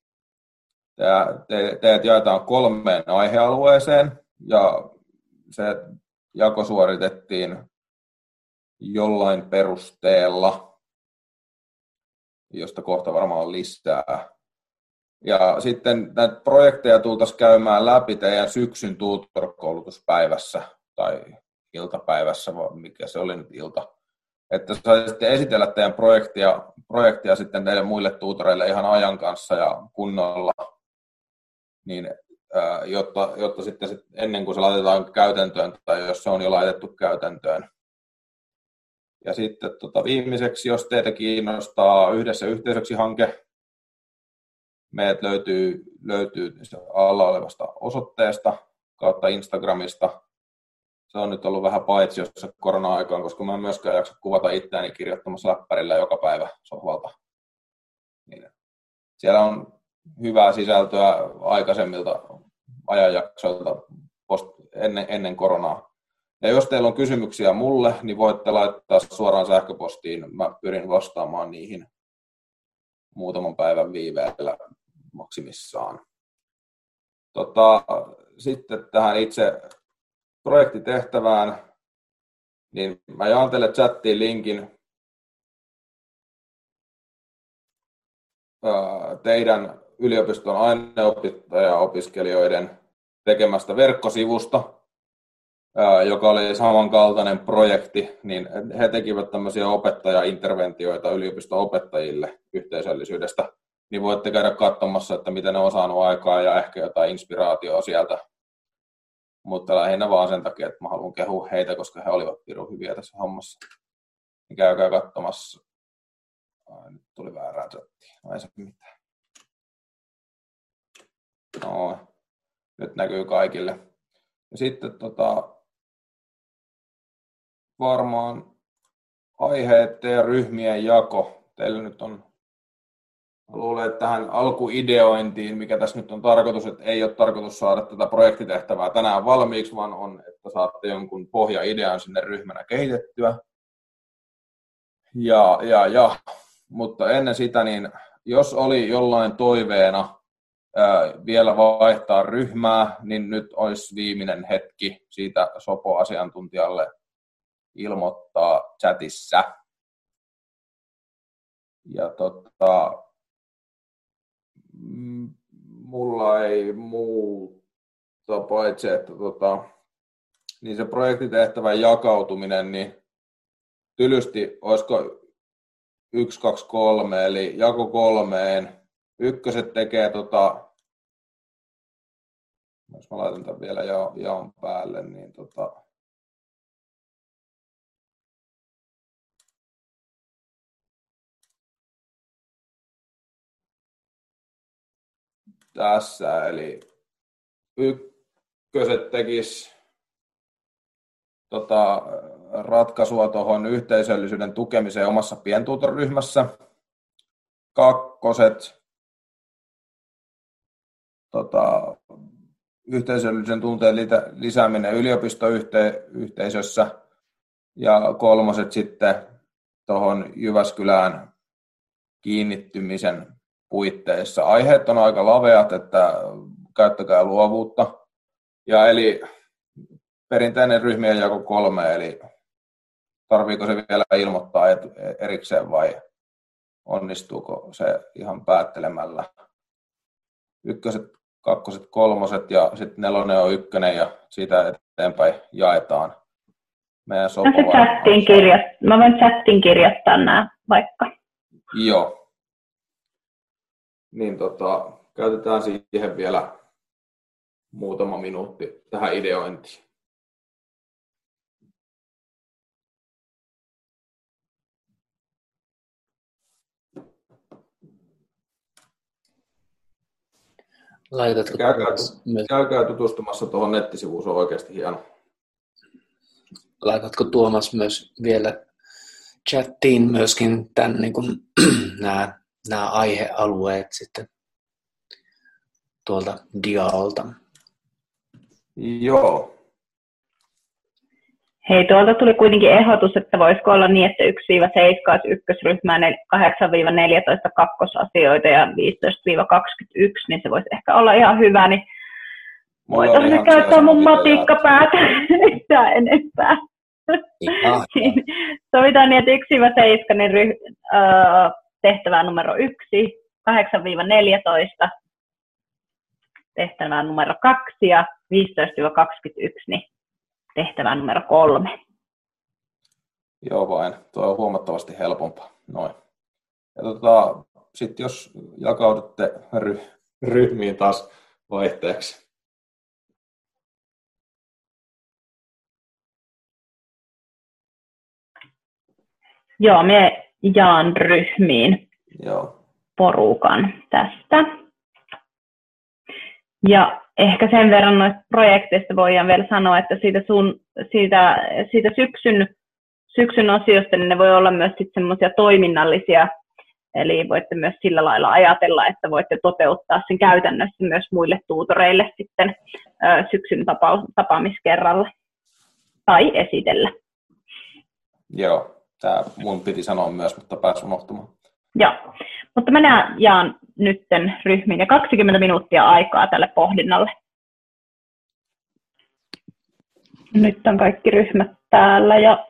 te, teidät jaetaan kolmeen aihealueeseen ja se jako suoritettiin jollain perusteella, josta kohta varmaan lisää. Ja sitten näitä projekteja tultaisiin käymään läpi teidän syksyn tutor-koulutuspäivässä tai iltapäivässä, mikä se oli nyt ilta. Että saisitte esitellä teidän projektia, projektia sitten teille muille tuutoreille ihan ajan kanssa ja kunnolla, niin, ää, jotta, jotta sitten sit ennen kuin se laitetaan käytäntöön tai jos se on jo laitettu käytäntöön. Ja sitten tota, viimeiseksi, jos teitä kiinnostaa Yhdessä yhteisöksi -hanke, meidät löytyy, löytyy alla olevasta osoitteesta kautta Instagramista. Se on nyt ollut vähän paitsiossa korona-aikaan, koska mä en myöskään jaksa kuvata itseäni kirjoittamassa läppärillä joka päivä sohvalta. Niin siellä on hyvää sisältöä aikaisemmilta ajanjaksoilta post, ennen, ennen koronaa. Ja jos teillä on kysymyksiä mulle, niin voitte laittaa suoraan sähköpostiin. Mä pyrin vastaamaan niihin muutaman päivän viiveellä maksimissaan. Tota, sitten tähän itse projektitehtävään, niin mä jaan teille chattiin linkin teidän yliopiston aineopiskelijoiden tekemästä verkkosivusta, joka oli samankaltainen projekti, niin he tekivät tämmöisiä opettajainterventioita yliopiston opettajille yhteisöllisyydestä, niin voitte käydä katsomassa, että miten ne on saanut aikaa ja ehkä jotain inspiraatioa sieltä. Mutta lähinnä vaan sen takia, että mä haluan kehua heitä, koska he olivat pirun hyviä tässä hommassa. Niin käykää katsomassa. Ai, nyt tuli väärää chattia. No ei se mitään. No, nyt näkyy kaikille. Ja sitten tota, varmaan aiheet ja ryhmien jako. Teillä nyt on, luulen, että tähän alkuideointiin, mikä tässä nyt on tarkoitus, että ei ole tarkoitus saada tätä projektitehtävää tänään valmiiksi, vaan on, että saatte jonkun pohjaidean sinne ryhmänä kehitettyä. Ja, ja, ja. Mutta ennen sitä, niin jos oli jollain toiveena ää, vielä vaihtaa ryhmää, niin nyt olisi viimeinen hetki siitä Sopo-asiantuntijalle ilmoittaa chatissa. Ja tota, mulla ei muuta paitsi, että tota, niin se projektitehtävän jakautuminen, niin tylysti olisiko yksi, kaksi, kolme, eli jako kolmeen. Ykköset tekee, tota, jos mä laitan tämän vielä ja, jaon päälle, niin tota, tässä, eli ykköset tekis tota, ratkaisua tuohon yhteisöllisyyden tukemiseen omassa pientuutoryhmässä. Kakkoset tota, yhteisöllisen tunteen lisääminen yliopistoyhteisössä ja kolmoset sitten tuohon Jyväskylään kiinnittymisen puitteissa. Aiheet on aika laveat, että käyttäkää luovuutta. Ja eli perinteinen ryhmien jako kolme, eli tarviiko se vielä ilmoittaa erikseen vai onnistuuko se ihan päättelemällä? Ykköset, kakkoset, kolmoset ja sitten nelonen on ykkönen ja siitä eteenpäin jaetaan. meidän No se chattiin kirjoittaa. Mä voin chattiin kirjoittaa nämä vaikka. Joo. Niin tota, käytetään siihen vielä muutama minuutti tähän ideointiin. Käykää, käykää tutustumassa tuohon nettisivuun, se on oikeasti hieno. Laitatko Tuomas myös vielä chattiin myöskin tämän, niin kuin, nämä, nämä aihealueet sitten tuolta dialta? Joo. Hei, tuolta tuli kuitenkin ehdotus, että voisiko olla niin, että yksi seitsemän olisi ykkösryhmää, kahdeksan neljätoista kakkosasioita ja viisitoista kaksikymmentäyksi, niin se voisi ehkä olla ihan hyvä, niin voitaisiin käyttää mun matiikkapäätä yhtään enempää. Sovitaan niin, että yksi seitsemän niin ryh, äh, tehtävää numero yksi, kahdeksan neljätoista tehtävää numero kaksi ja viisitoista kaksikymmentäyksi niin tehtävää numero kolme. Joo vain, tuo on huomattavasti helpompaa. Noin. Ja tota, sitten jos jakaudutte ry, ryhmiin taas vaihteeksi. Joo, me jaan ryhmiin Joo. porukan tästä. Ja ehkä sen verran noista projekteista voidaan vielä sanoa, että siitä, sun, siitä, siitä syksyn, syksyn osiosta niin ne voi olla myös semmoisia toiminnallisia, eli voitte myös sillä lailla ajatella, että voitte toteuttaa sen käytännössä myös muille tuutoreille sitten ö, syksyn tapa, tapaamiskerralla tai esitellä. Joo, tämä mun piti sanoa myös, mutta pääsi unohtumaan. Joo, mutta minä jaan nytten ryhmiin ja kaksikymmentä minuuttia aikaa tälle pohdinnalle. Nyt on kaikki ryhmät täällä ja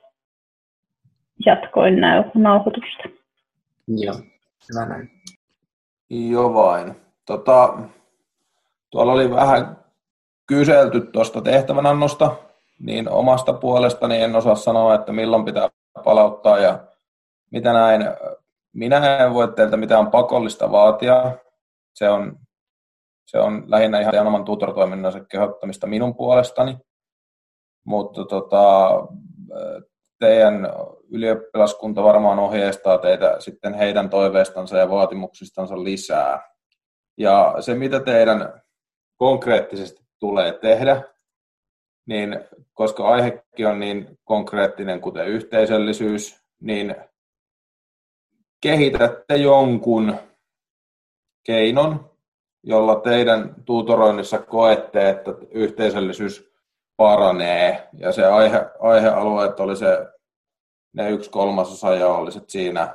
jatkoin nauhoitusta. Joo, hyvä näin. Joo vain. Tota, tuolla oli vähän kyselty tuosta tehtävänannosta, niin omasta puolestani en osaa sanoa, että milloin pitää palauttaa ja mitä näin. Minä en voi teiltä mitään pakollista vaatia. Se on, se on lähinnä ihan oman tutortoiminnansa kehottamista minun puolestani. Mutta tota, teidän ylioppilaskunta varmaan ohjeistaa teitä sitten heidän toiveistansa ja vaatimuksistansa lisää. Ja se, mitä teidän konkreettisesti tulee tehdä, niin koska aihekin on niin konkreettinen kuten yhteisöllisyys, niin kehitätte jonkun keinon, jolla teidän tutoroinnissa koette, että yhteisöllisyys paranee. Ja se aihe, aihealueet oli se, ne yksi kolmasosa ja olisit siinä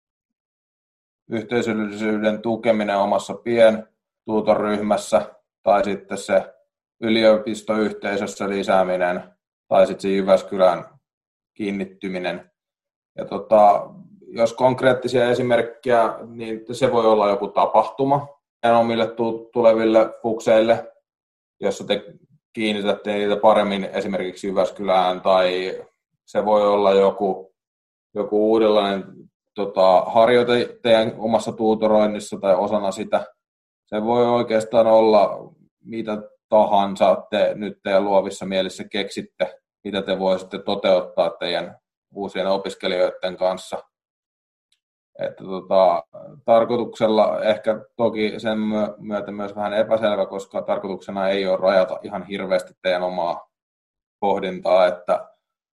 yhteisöllisyyden tukeminen omassa pientuutoryhmässä tai sitten se yliopistoyhteisössä lisääminen tai sitten se Jyväskylän kiinnittyminen. Ja tota, jos konkreettisia esimerkkejä, niin se voi olla joku tapahtuma omille tuleville fukseille, jossa te kiinnitätte niitä paremmin esimerkiksi Jyväskylään, tai se voi olla joku, joku uudenlainen tota, harjoite teidän omassa tuutoroinnissa tai osana sitä. Se voi oikeastaan olla mitä tahansa te nyt teidän luovissa mielissä keksitte, mitä te voisitte toteuttaa teidän uusien opiskelijoiden kanssa. Että tota, tarkoituksella ehkä toki sen myötä myös vähän epäselvä, koska tarkoituksena ei ole rajata ihan hirveästi teidän omaa pohdintaa, että,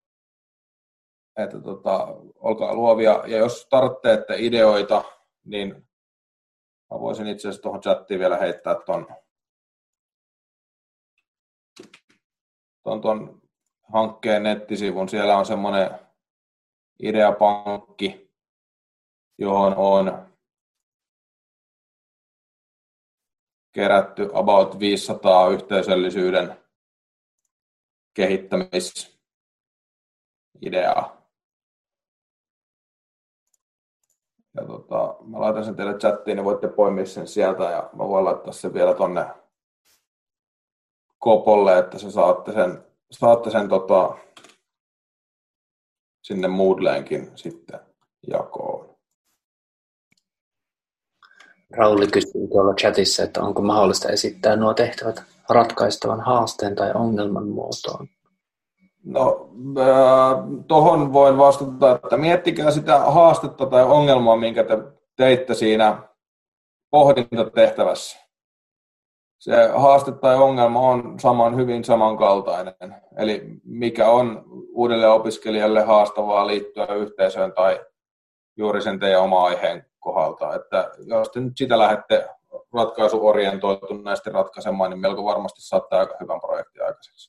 että tota, olkaa luovia. Ja jos tarvitsette ideoita, niin mä voisin itse asiassa tuohon chattiin vielä heittää ton, ton, ton hankkeen nettisivun. Siellä on semmoinen ideapankki, johon on kerätty about viisisataa yhteisöllisyyden kehittämisideaa. Ja tota, mä laitan sen teille chattiin, niin voitte poimia sen sieltä ja mä voin laittaa sen vielä tonne Kopolle, että se saatte sen, saatte sen tota, sinne Moodleenkin sitten jakoon. Rauli kysyy tuolla chatissa, että onko mahdollista esittää nuo tehtävät ratkaistavan haasteen tai ongelman muotoon? No, äh, tohon voin vastata, että miettikää sitä haastetta tai ongelmaa, minkä te teitte siinä pohdintatehtävässä. Se haaste tai ongelma on saman hyvin samankaltainen. Eli mikä on uudelle opiskelijalle haastavaa liittyä yhteisöön tai juuri sen teidän oma aiheen kohdalta. Että jos te nyt sitä lähdette ratkaisuorientoituneesti ratkaisemaan, niin melko varmasti saatte aika hyvän projektin aikaiseksi.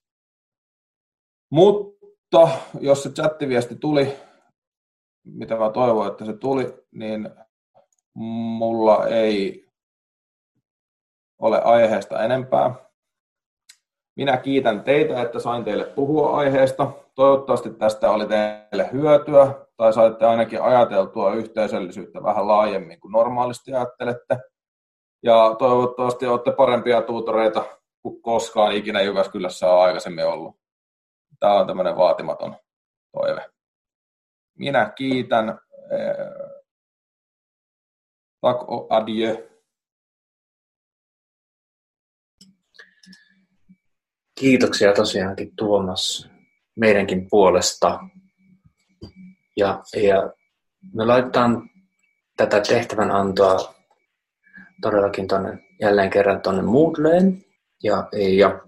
Mutta jos se chattiviesti tuli, mitä mä toivon, että se tuli, niin mulla ei ole aiheesta enempää. Minä kiitän teitä, että sain teille puhua aiheesta. Toivottavasti tästä oli teille hyötyä, tai saitte ainakin ajateltua yhteisöllisyyttä vähän laajemmin kuin normaalisti ajattelette. Ja toivottavasti olette parempia tuutoreita kuin koskaan ikinä Jyväskylässä on aikaisemmin ollut. Tämä on tämmöinen vaatimaton toive. Minä kiitän. Tack och adieu. Kiitoksia tosiaankin Tuomas meidänkin puolesta. Ja, ja me laitetaan tätä tehtävänantoa todellakin tonne, jälleen kerran tuonne Moodleen. Ja, ja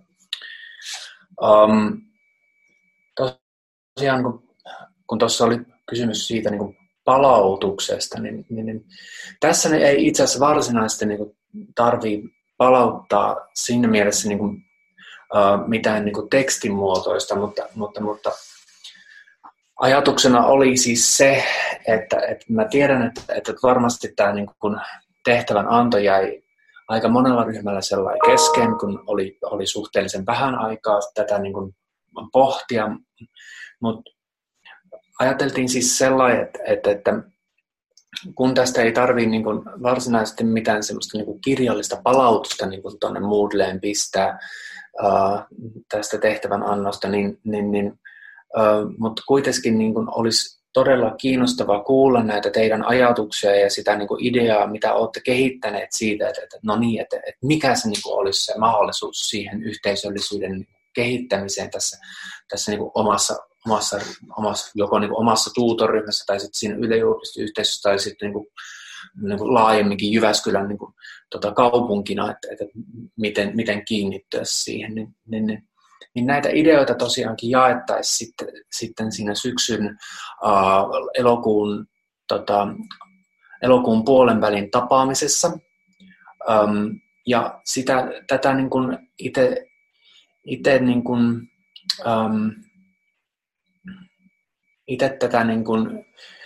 um, tosiaan kun, kun tuossa oli kysymys siitä niin kuin palautuksesta, niin, niin, niin tässä ei itse asiassa varsinaisesti niin kuin tarvitse palauttaa siinä mielessä niin kuin, uh, mitään niin kuin tekstimuotoista, mutta, mutta, mutta ajatuksena oli siis se, että, että mä tiedän, että, että varmasti tämä niin kuin tehtävän anto jäi aika monella ryhmällä sellainen kesken, kun oli, oli suhteellisen vähän aikaa tätä niin kuin pohtia, mutta ajateltiin siis sellainen, että, että, että kun tästä ei tarvitse niin kuin varsinaisesti mitään semmoista niin kuin kirjallista palautusta niin kuin tuonne Moodleen pistää uh, tästä tehtävän annosta, niin, niin, niin, uh, mutta kuitenkin niin kuin olisi todella kiinnostavaa kuulla näitä teidän ajatuksia ja sitä niin kuin ideaa, mitä olette kehittäneet siitä, että, että no niin, että, että mikä se niin kuin olisi se mahdollisuus siihen yhteisöllisyyden kehittämiseen tässä, tässä niin kuin omassa, omassa, omassa, joko niin kuin omassa tuutorryhmässä tai sitten siinä yliopistoyhteisössä tai sitten niin kuin, niin kuin laajemminkin Jyväskylän niin kuin, tota, kaupunkina, että, että miten, miten kiinnittyä siihen. Niin, niin, niin, niin näitä ideoita tosiaankin jaettaisiin sitten, sitten siinä syksyn uh, elokuun, tota, elokuun puolen välin tapaamisessa. Um, ja sitä, tätä niin kuin itse Itse niin kuin, um, ite tätä niin kuin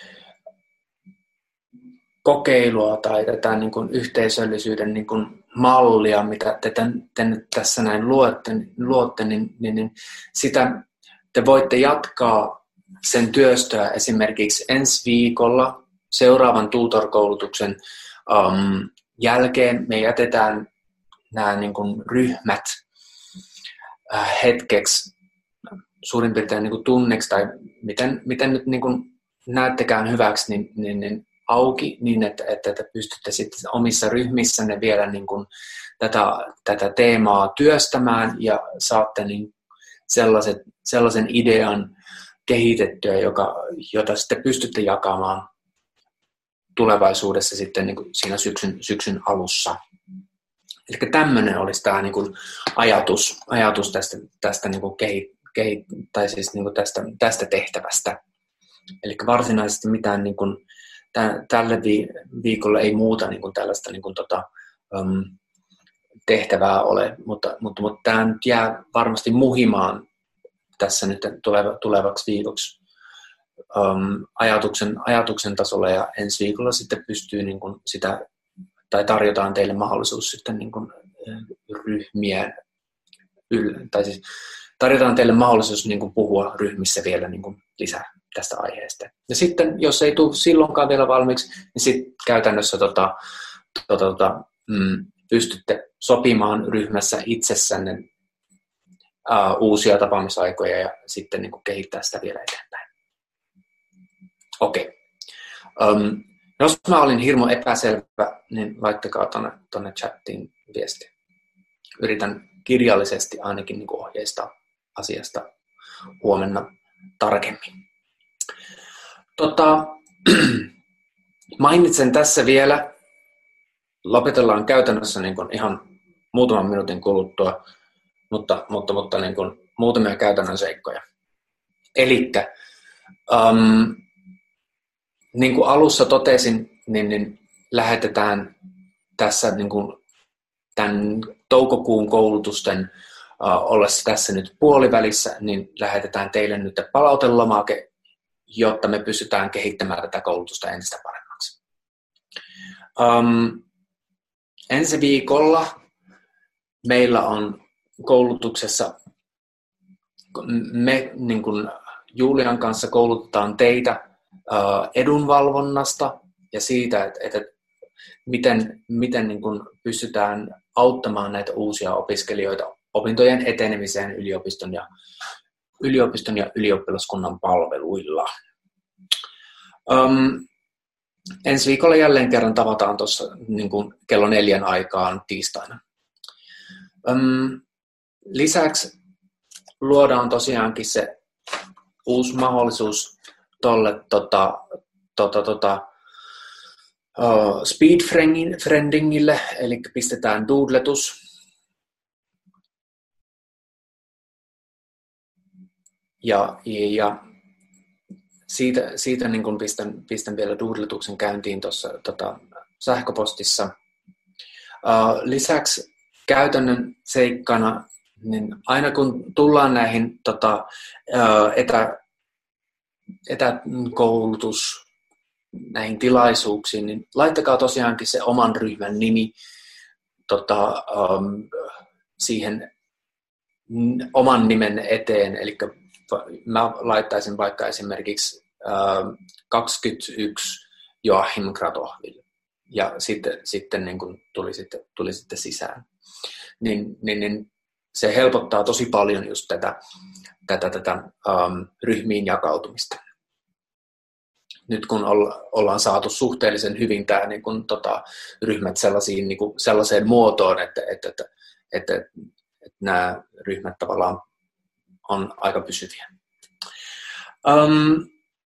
kokeilua tai tätä niin kuin yhteisöllisyyden niin kuin mallia, mitä te, te nyt tässä näin luotte, luotte niin, niin, niin sitä te voitte jatkaa sen työstöä esimerkiksi ensi viikolla seuraavan tutor-koulutuksen um, jälkeen. Me jätetään nämä niin kuin ryhmät hetkeksi, suurin piirtein niin kuin tunneksi tai miten, miten nyt niin kuin näettekään hyväksi, niin, niin, niin auki niin, että, että, että pystytte sitten omissa ryhmissänne vielä niin kuin tätä, tätä teemaa työstämään ja saatte niin sellaiset, sellaisen idean kehitettyä, joka, jota sitten pystytte jakamaan tulevaisuudessa sitten niin kuin siinä syksyn, syksyn alussa. Eli tämmöinen olisi tämä niin kuin ajatus, ajatus tästä, tästä, niin kuin kehit, kehit, tai siis niin kuin tästä, tästä tehtävästä. Eli varsinaisesti mitään niin kuin, tä, tälle viikolle ei muuta niin kuin tällaista niin kuin, tota, um, tehtävää ole, mutta, mutta, mutta tämä nyt jää varmasti muhimaan tässä nyt tuleva, tulevaksi viikoksi um, ajatuksen, ajatuksen tasolla, ja ensi viikolla sitten pystyy niin kuin sitä tai tarjotaan teille mahdollisuus sitten niin kuin ryhmien, tai siis tarjotaan teille mahdollisuus niin kuin puhua ryhmissä vielä niin kuin lisää tästä aiheesta. Ja sitten, jos ei tule silloinkaan vielä valmiiksi, niin sitten käytännössä tota, tota, tota, mm, pystytte sopimaan ryhmässä itsessänne uh, uusia tapaamisaikoja ja sitten niin kuin kehittää sitä vielä eteenpäin. Okei. Okay. Um, jos mä olin hirmu epäselvä, niin laittakaa tonne, tonne chattiin viestiä. Yritän kirjallisesti ainakin niin kuin ohjeistaa asiasta huomenna tarkemmin. Tota, mainitsen tässä vielä, lopetellaan käytännössä niin kuin ihan muutaman minuutin kuluttua, mutta, mutta, mutta niin kuin muutamia käytännön seikkoja. Elikkä, um, niin kuin alussa totesin, niin, niin lähetetään tässä niin kuin tämän toukokuun koulutusten uh, ollessa tässä nyt puolivälissä, niin lähetetään teille nyt palautelomake, jotta me pystytään kehittämään tätä koulutusta entistä paremmaksi. Um, ensi viikolla meillä on koulutuksessa, me niin kuin Julian kanssa koulutetaan teitä uh, edunvalvonnasta ja siitä, että, että miten, miten niin kuin pystytään auttamaan näitä uusia opiskelijoita opintojen etenemiseen yliopiston ja, yliopiston ja ylioppilaskunnan palveluilla. Um, ensi viikolla jälleen kerran tavataan tuossa niin kuin kello neljän aikaan tiistaina. Um, lisäksi luodaan tosiaankin se uusi mahdollisuus tuolle tota, tota, tota, uh, speedfriendingille, eli pistetään doodletus. Ja, ja siitä, siitä niin kun pistän, pistän vielä doodletuksen käyntiin tuossa tota, sähköpostissa. Uh, lisäksi käytännön seikkana, niin aina kun tullaan näihin tota, etä, etäkoulutus, näihin tilaisuuksiin, niin laittakaa tosiaankin se oman ryhmän nimi tota, um, siihen oman nimen eteen. Eli mä laittaisin vaikka esimerkiksi uh, kaksikymmentäyksi Joachim Kratohville ja sitten, sitten niin kun tuli, sitten, tuli sitten sisään. Niin, niin, niin se helpottaa tosi paljon just tätä, tätä, tätä um, ryhmiin jakautumista. Nyt kun olla, ollaan saatu suhteellisen hyvin tämä niin kun, tota, ryhmät sellaisiin, niin kun, sellaiseen muotoon, että, että, että, että, että nämä ryhmät tavallaan on aika pysyviä. Um,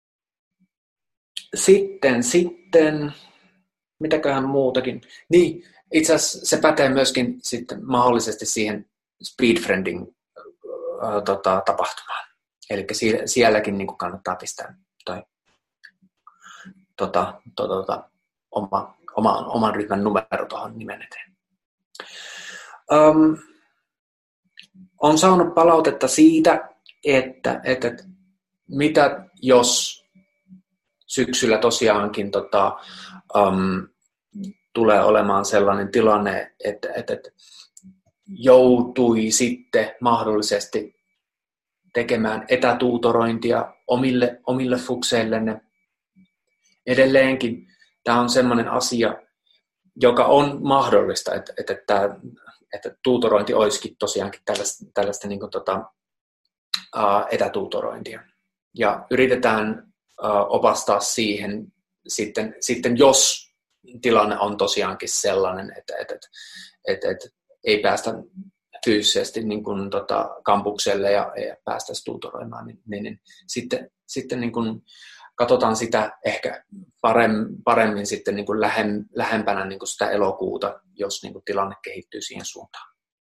sitten, sitten, mitäköhän muutakin. Niin, itse asiassa se pätee myöskin sitten mahdollisesti siihen speedfriending äh, tota, tapahtumaan. Eli sielläkin niin kuin kannattaa pistää toi, tota, to, tota, oma, oma, oman ryhmän numero tuohon nimen eteen. Um, on saanut palautetta siitä, että, että mitä jos syksyllä tosiaankin tota, um, tulee olemaan sellainen tilanne, että, että, että joutui sitten mahdollisesti tekemään etätuutorointia omille, omille fukseillenne. Edelleenkin tämä on sellainen asia, joka on mahdollista, että, että, että, että tuutorointi olisikin tosiaankin tällaista, tällaista niin kuin tota, etätuutorointia. Ja yritetään opastaa siihen sitten, sitten jos tilanne on tosiaankin sellainen, että, että, että, että, että ei päästä fyysisesti niin kuin, tota, kampukselle ja, ja päästä tuutoroimaan, niin, niin, niin sitten, sitten niin kuin, katsotaan sitä ehkä paremmin, paremmin sitten niin kuin lähem, lähempänä niin kuin sitä elokuuta, jos niin kuin tilanne kehittyy siihen suuntaan.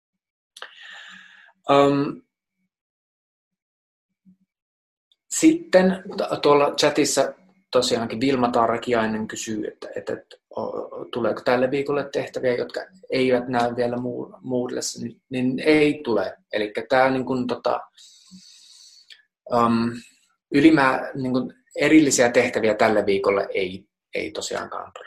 Um, sitten tuolla chatissa tosiaankin Vilma Tarkiainen kysyy, että, että, että tuleeko tälle viikolle tehtäviä, jotka eivät näy vielä Moodlessa, niin, niin ei tule. Eli tämä niin kuin, tota, um, ylimää, niin kuin erillisiä tehtäviä tälle viikolle ei, ei tosiaankaan tule.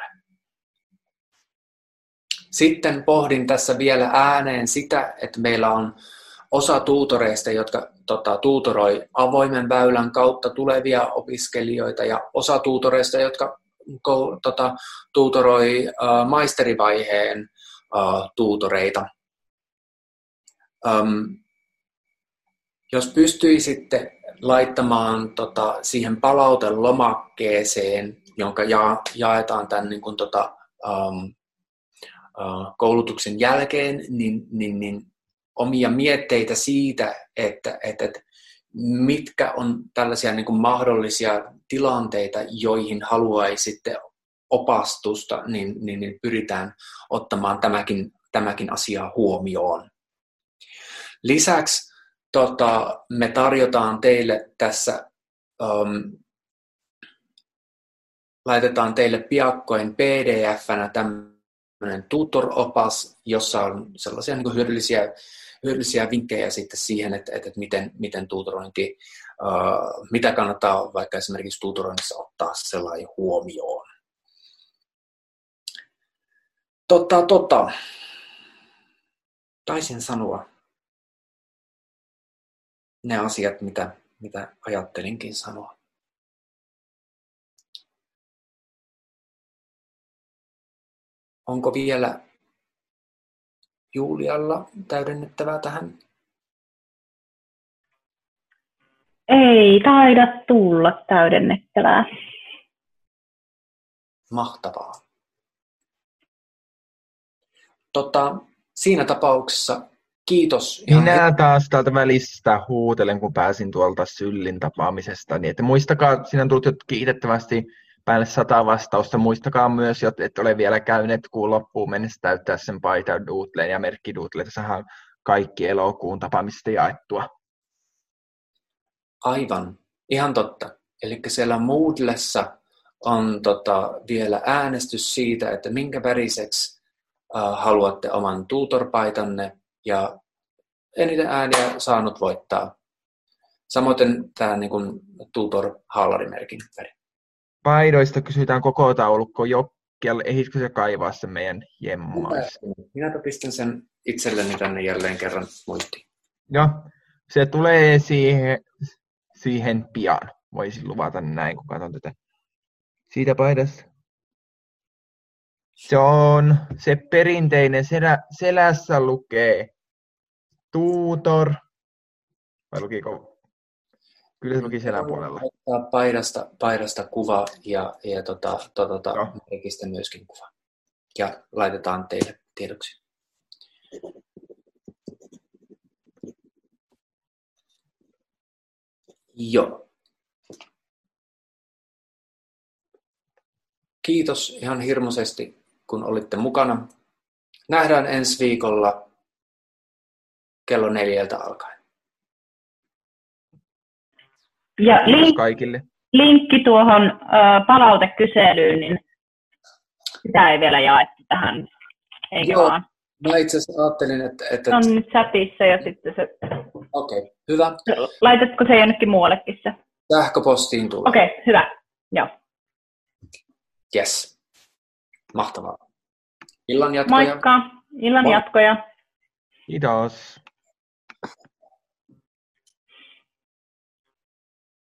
Sitten pohdin tässä vielä ääneen sitä, että meillä on osa tuutoreista, jotka tota, tuutoroi avoimen väylän kautta tulevia opiskelijoita ja osa tuutoreista, jotka ko, tota, tuutoroi uh, maisterivaiheen uh, tuutoreita. Um, jos pystyisitte laittamaan tota, siihen palautelomakkeeseen, jonka ja, jaetaan tämän niin kuin, tota, um, uh, koulutuksen jälkeen, niin, niin, niin omia mietteitä siitä, että, että, että mitkä on tällaisia niin kuin mahdollisia tilanteita, joihin haluaisitte opastusta, niin, niin, niin pyritään ottamaan tämäkin, tämäkin asia huomioon. Lisäksi tota, me tarjotaan teille tässä, um, laitetaan teille piakkoin P D F-nä tämmöinen tutor-opas, jossa on sellaisia niin kuin hyödyllisiä, hyödyllisiä vinkkejä sitten siihen, että, että miten, miten tutorointi, uh, mitä kannattaa vaikka esimerkiksi tutoroinnissa ottaa sellainen huomioon. Tota, tota. Taisin sanoa ne asiat, mitä, mitä ajattelinkin sanoa. Onko vielä Julialla täydennettävää tähän? Ei taida tulla täydennettävää. Mahtavaa. Tota, siinä tapauksessa kiitos. Minä taas täältä välistä huutelen, kun pääsin tuolta Syllin tapaamisesta. Niin että muistakaa, siinä on tullut jo kiitettävästi päälle sata vastausta. Muistakaa myös, että et ole vielä käyneet kuun loppuun mennessä täyttää sen paita Doodleen ja merkki Doodleen. Saadaan kaikki elokuun tapaamisesta jaettua. Aivan, ihan totta. Eli siellä Moodlessa on tota, vielä äänestys siitä, että minkä väriseksi uh, haluatte oman tutor-paitanne, ja eniten ääniä saanut voittaa. Samoin tämä niin kuin tutor-haalarimerkin väri. Paidoista kysytään koko taulukko Jokkialle. Ehditkö se kaivaa sen meidän jemmaissa? Minäpä pistän sen itselleni tänne jälleen kerran muistiin. Joo, se tulee siihen, siihen pian. Voisin luvata näin, kun katson tätä siitä paidasta. Se on se perinteinen, selä, selässä lukee tutor. Vai lukiko? Kyllä se luki selän puolella. Paidasta, paidasta kuva ja, ja tota, to, tota, merkistä myöskin kuva. Ja laitetaan teille tiedoksi. Joo. Kiitos ihan hirmuisesti, kun olitte mukana. Nähdään ensi viikolla kello neljältä alkaen. Ja link, kaikille. Linkki tuohon äh, palautekyselyyn, niin sitä ei vielä jaettu tähän, eikö Joo, vaan? mä itse asiassa ajattelin, että... että... Se on nyt chatissa ja sitten se... Okei, okay, hyvä. Laitatko se jonnekin muuallekin se? Sähköpostiin tulee. Okei, okay, hyvä. Joo. Yes. Mahtavaa. Illan jatkoja. Moikka. Illan Moi. jatkoja. Kiitos.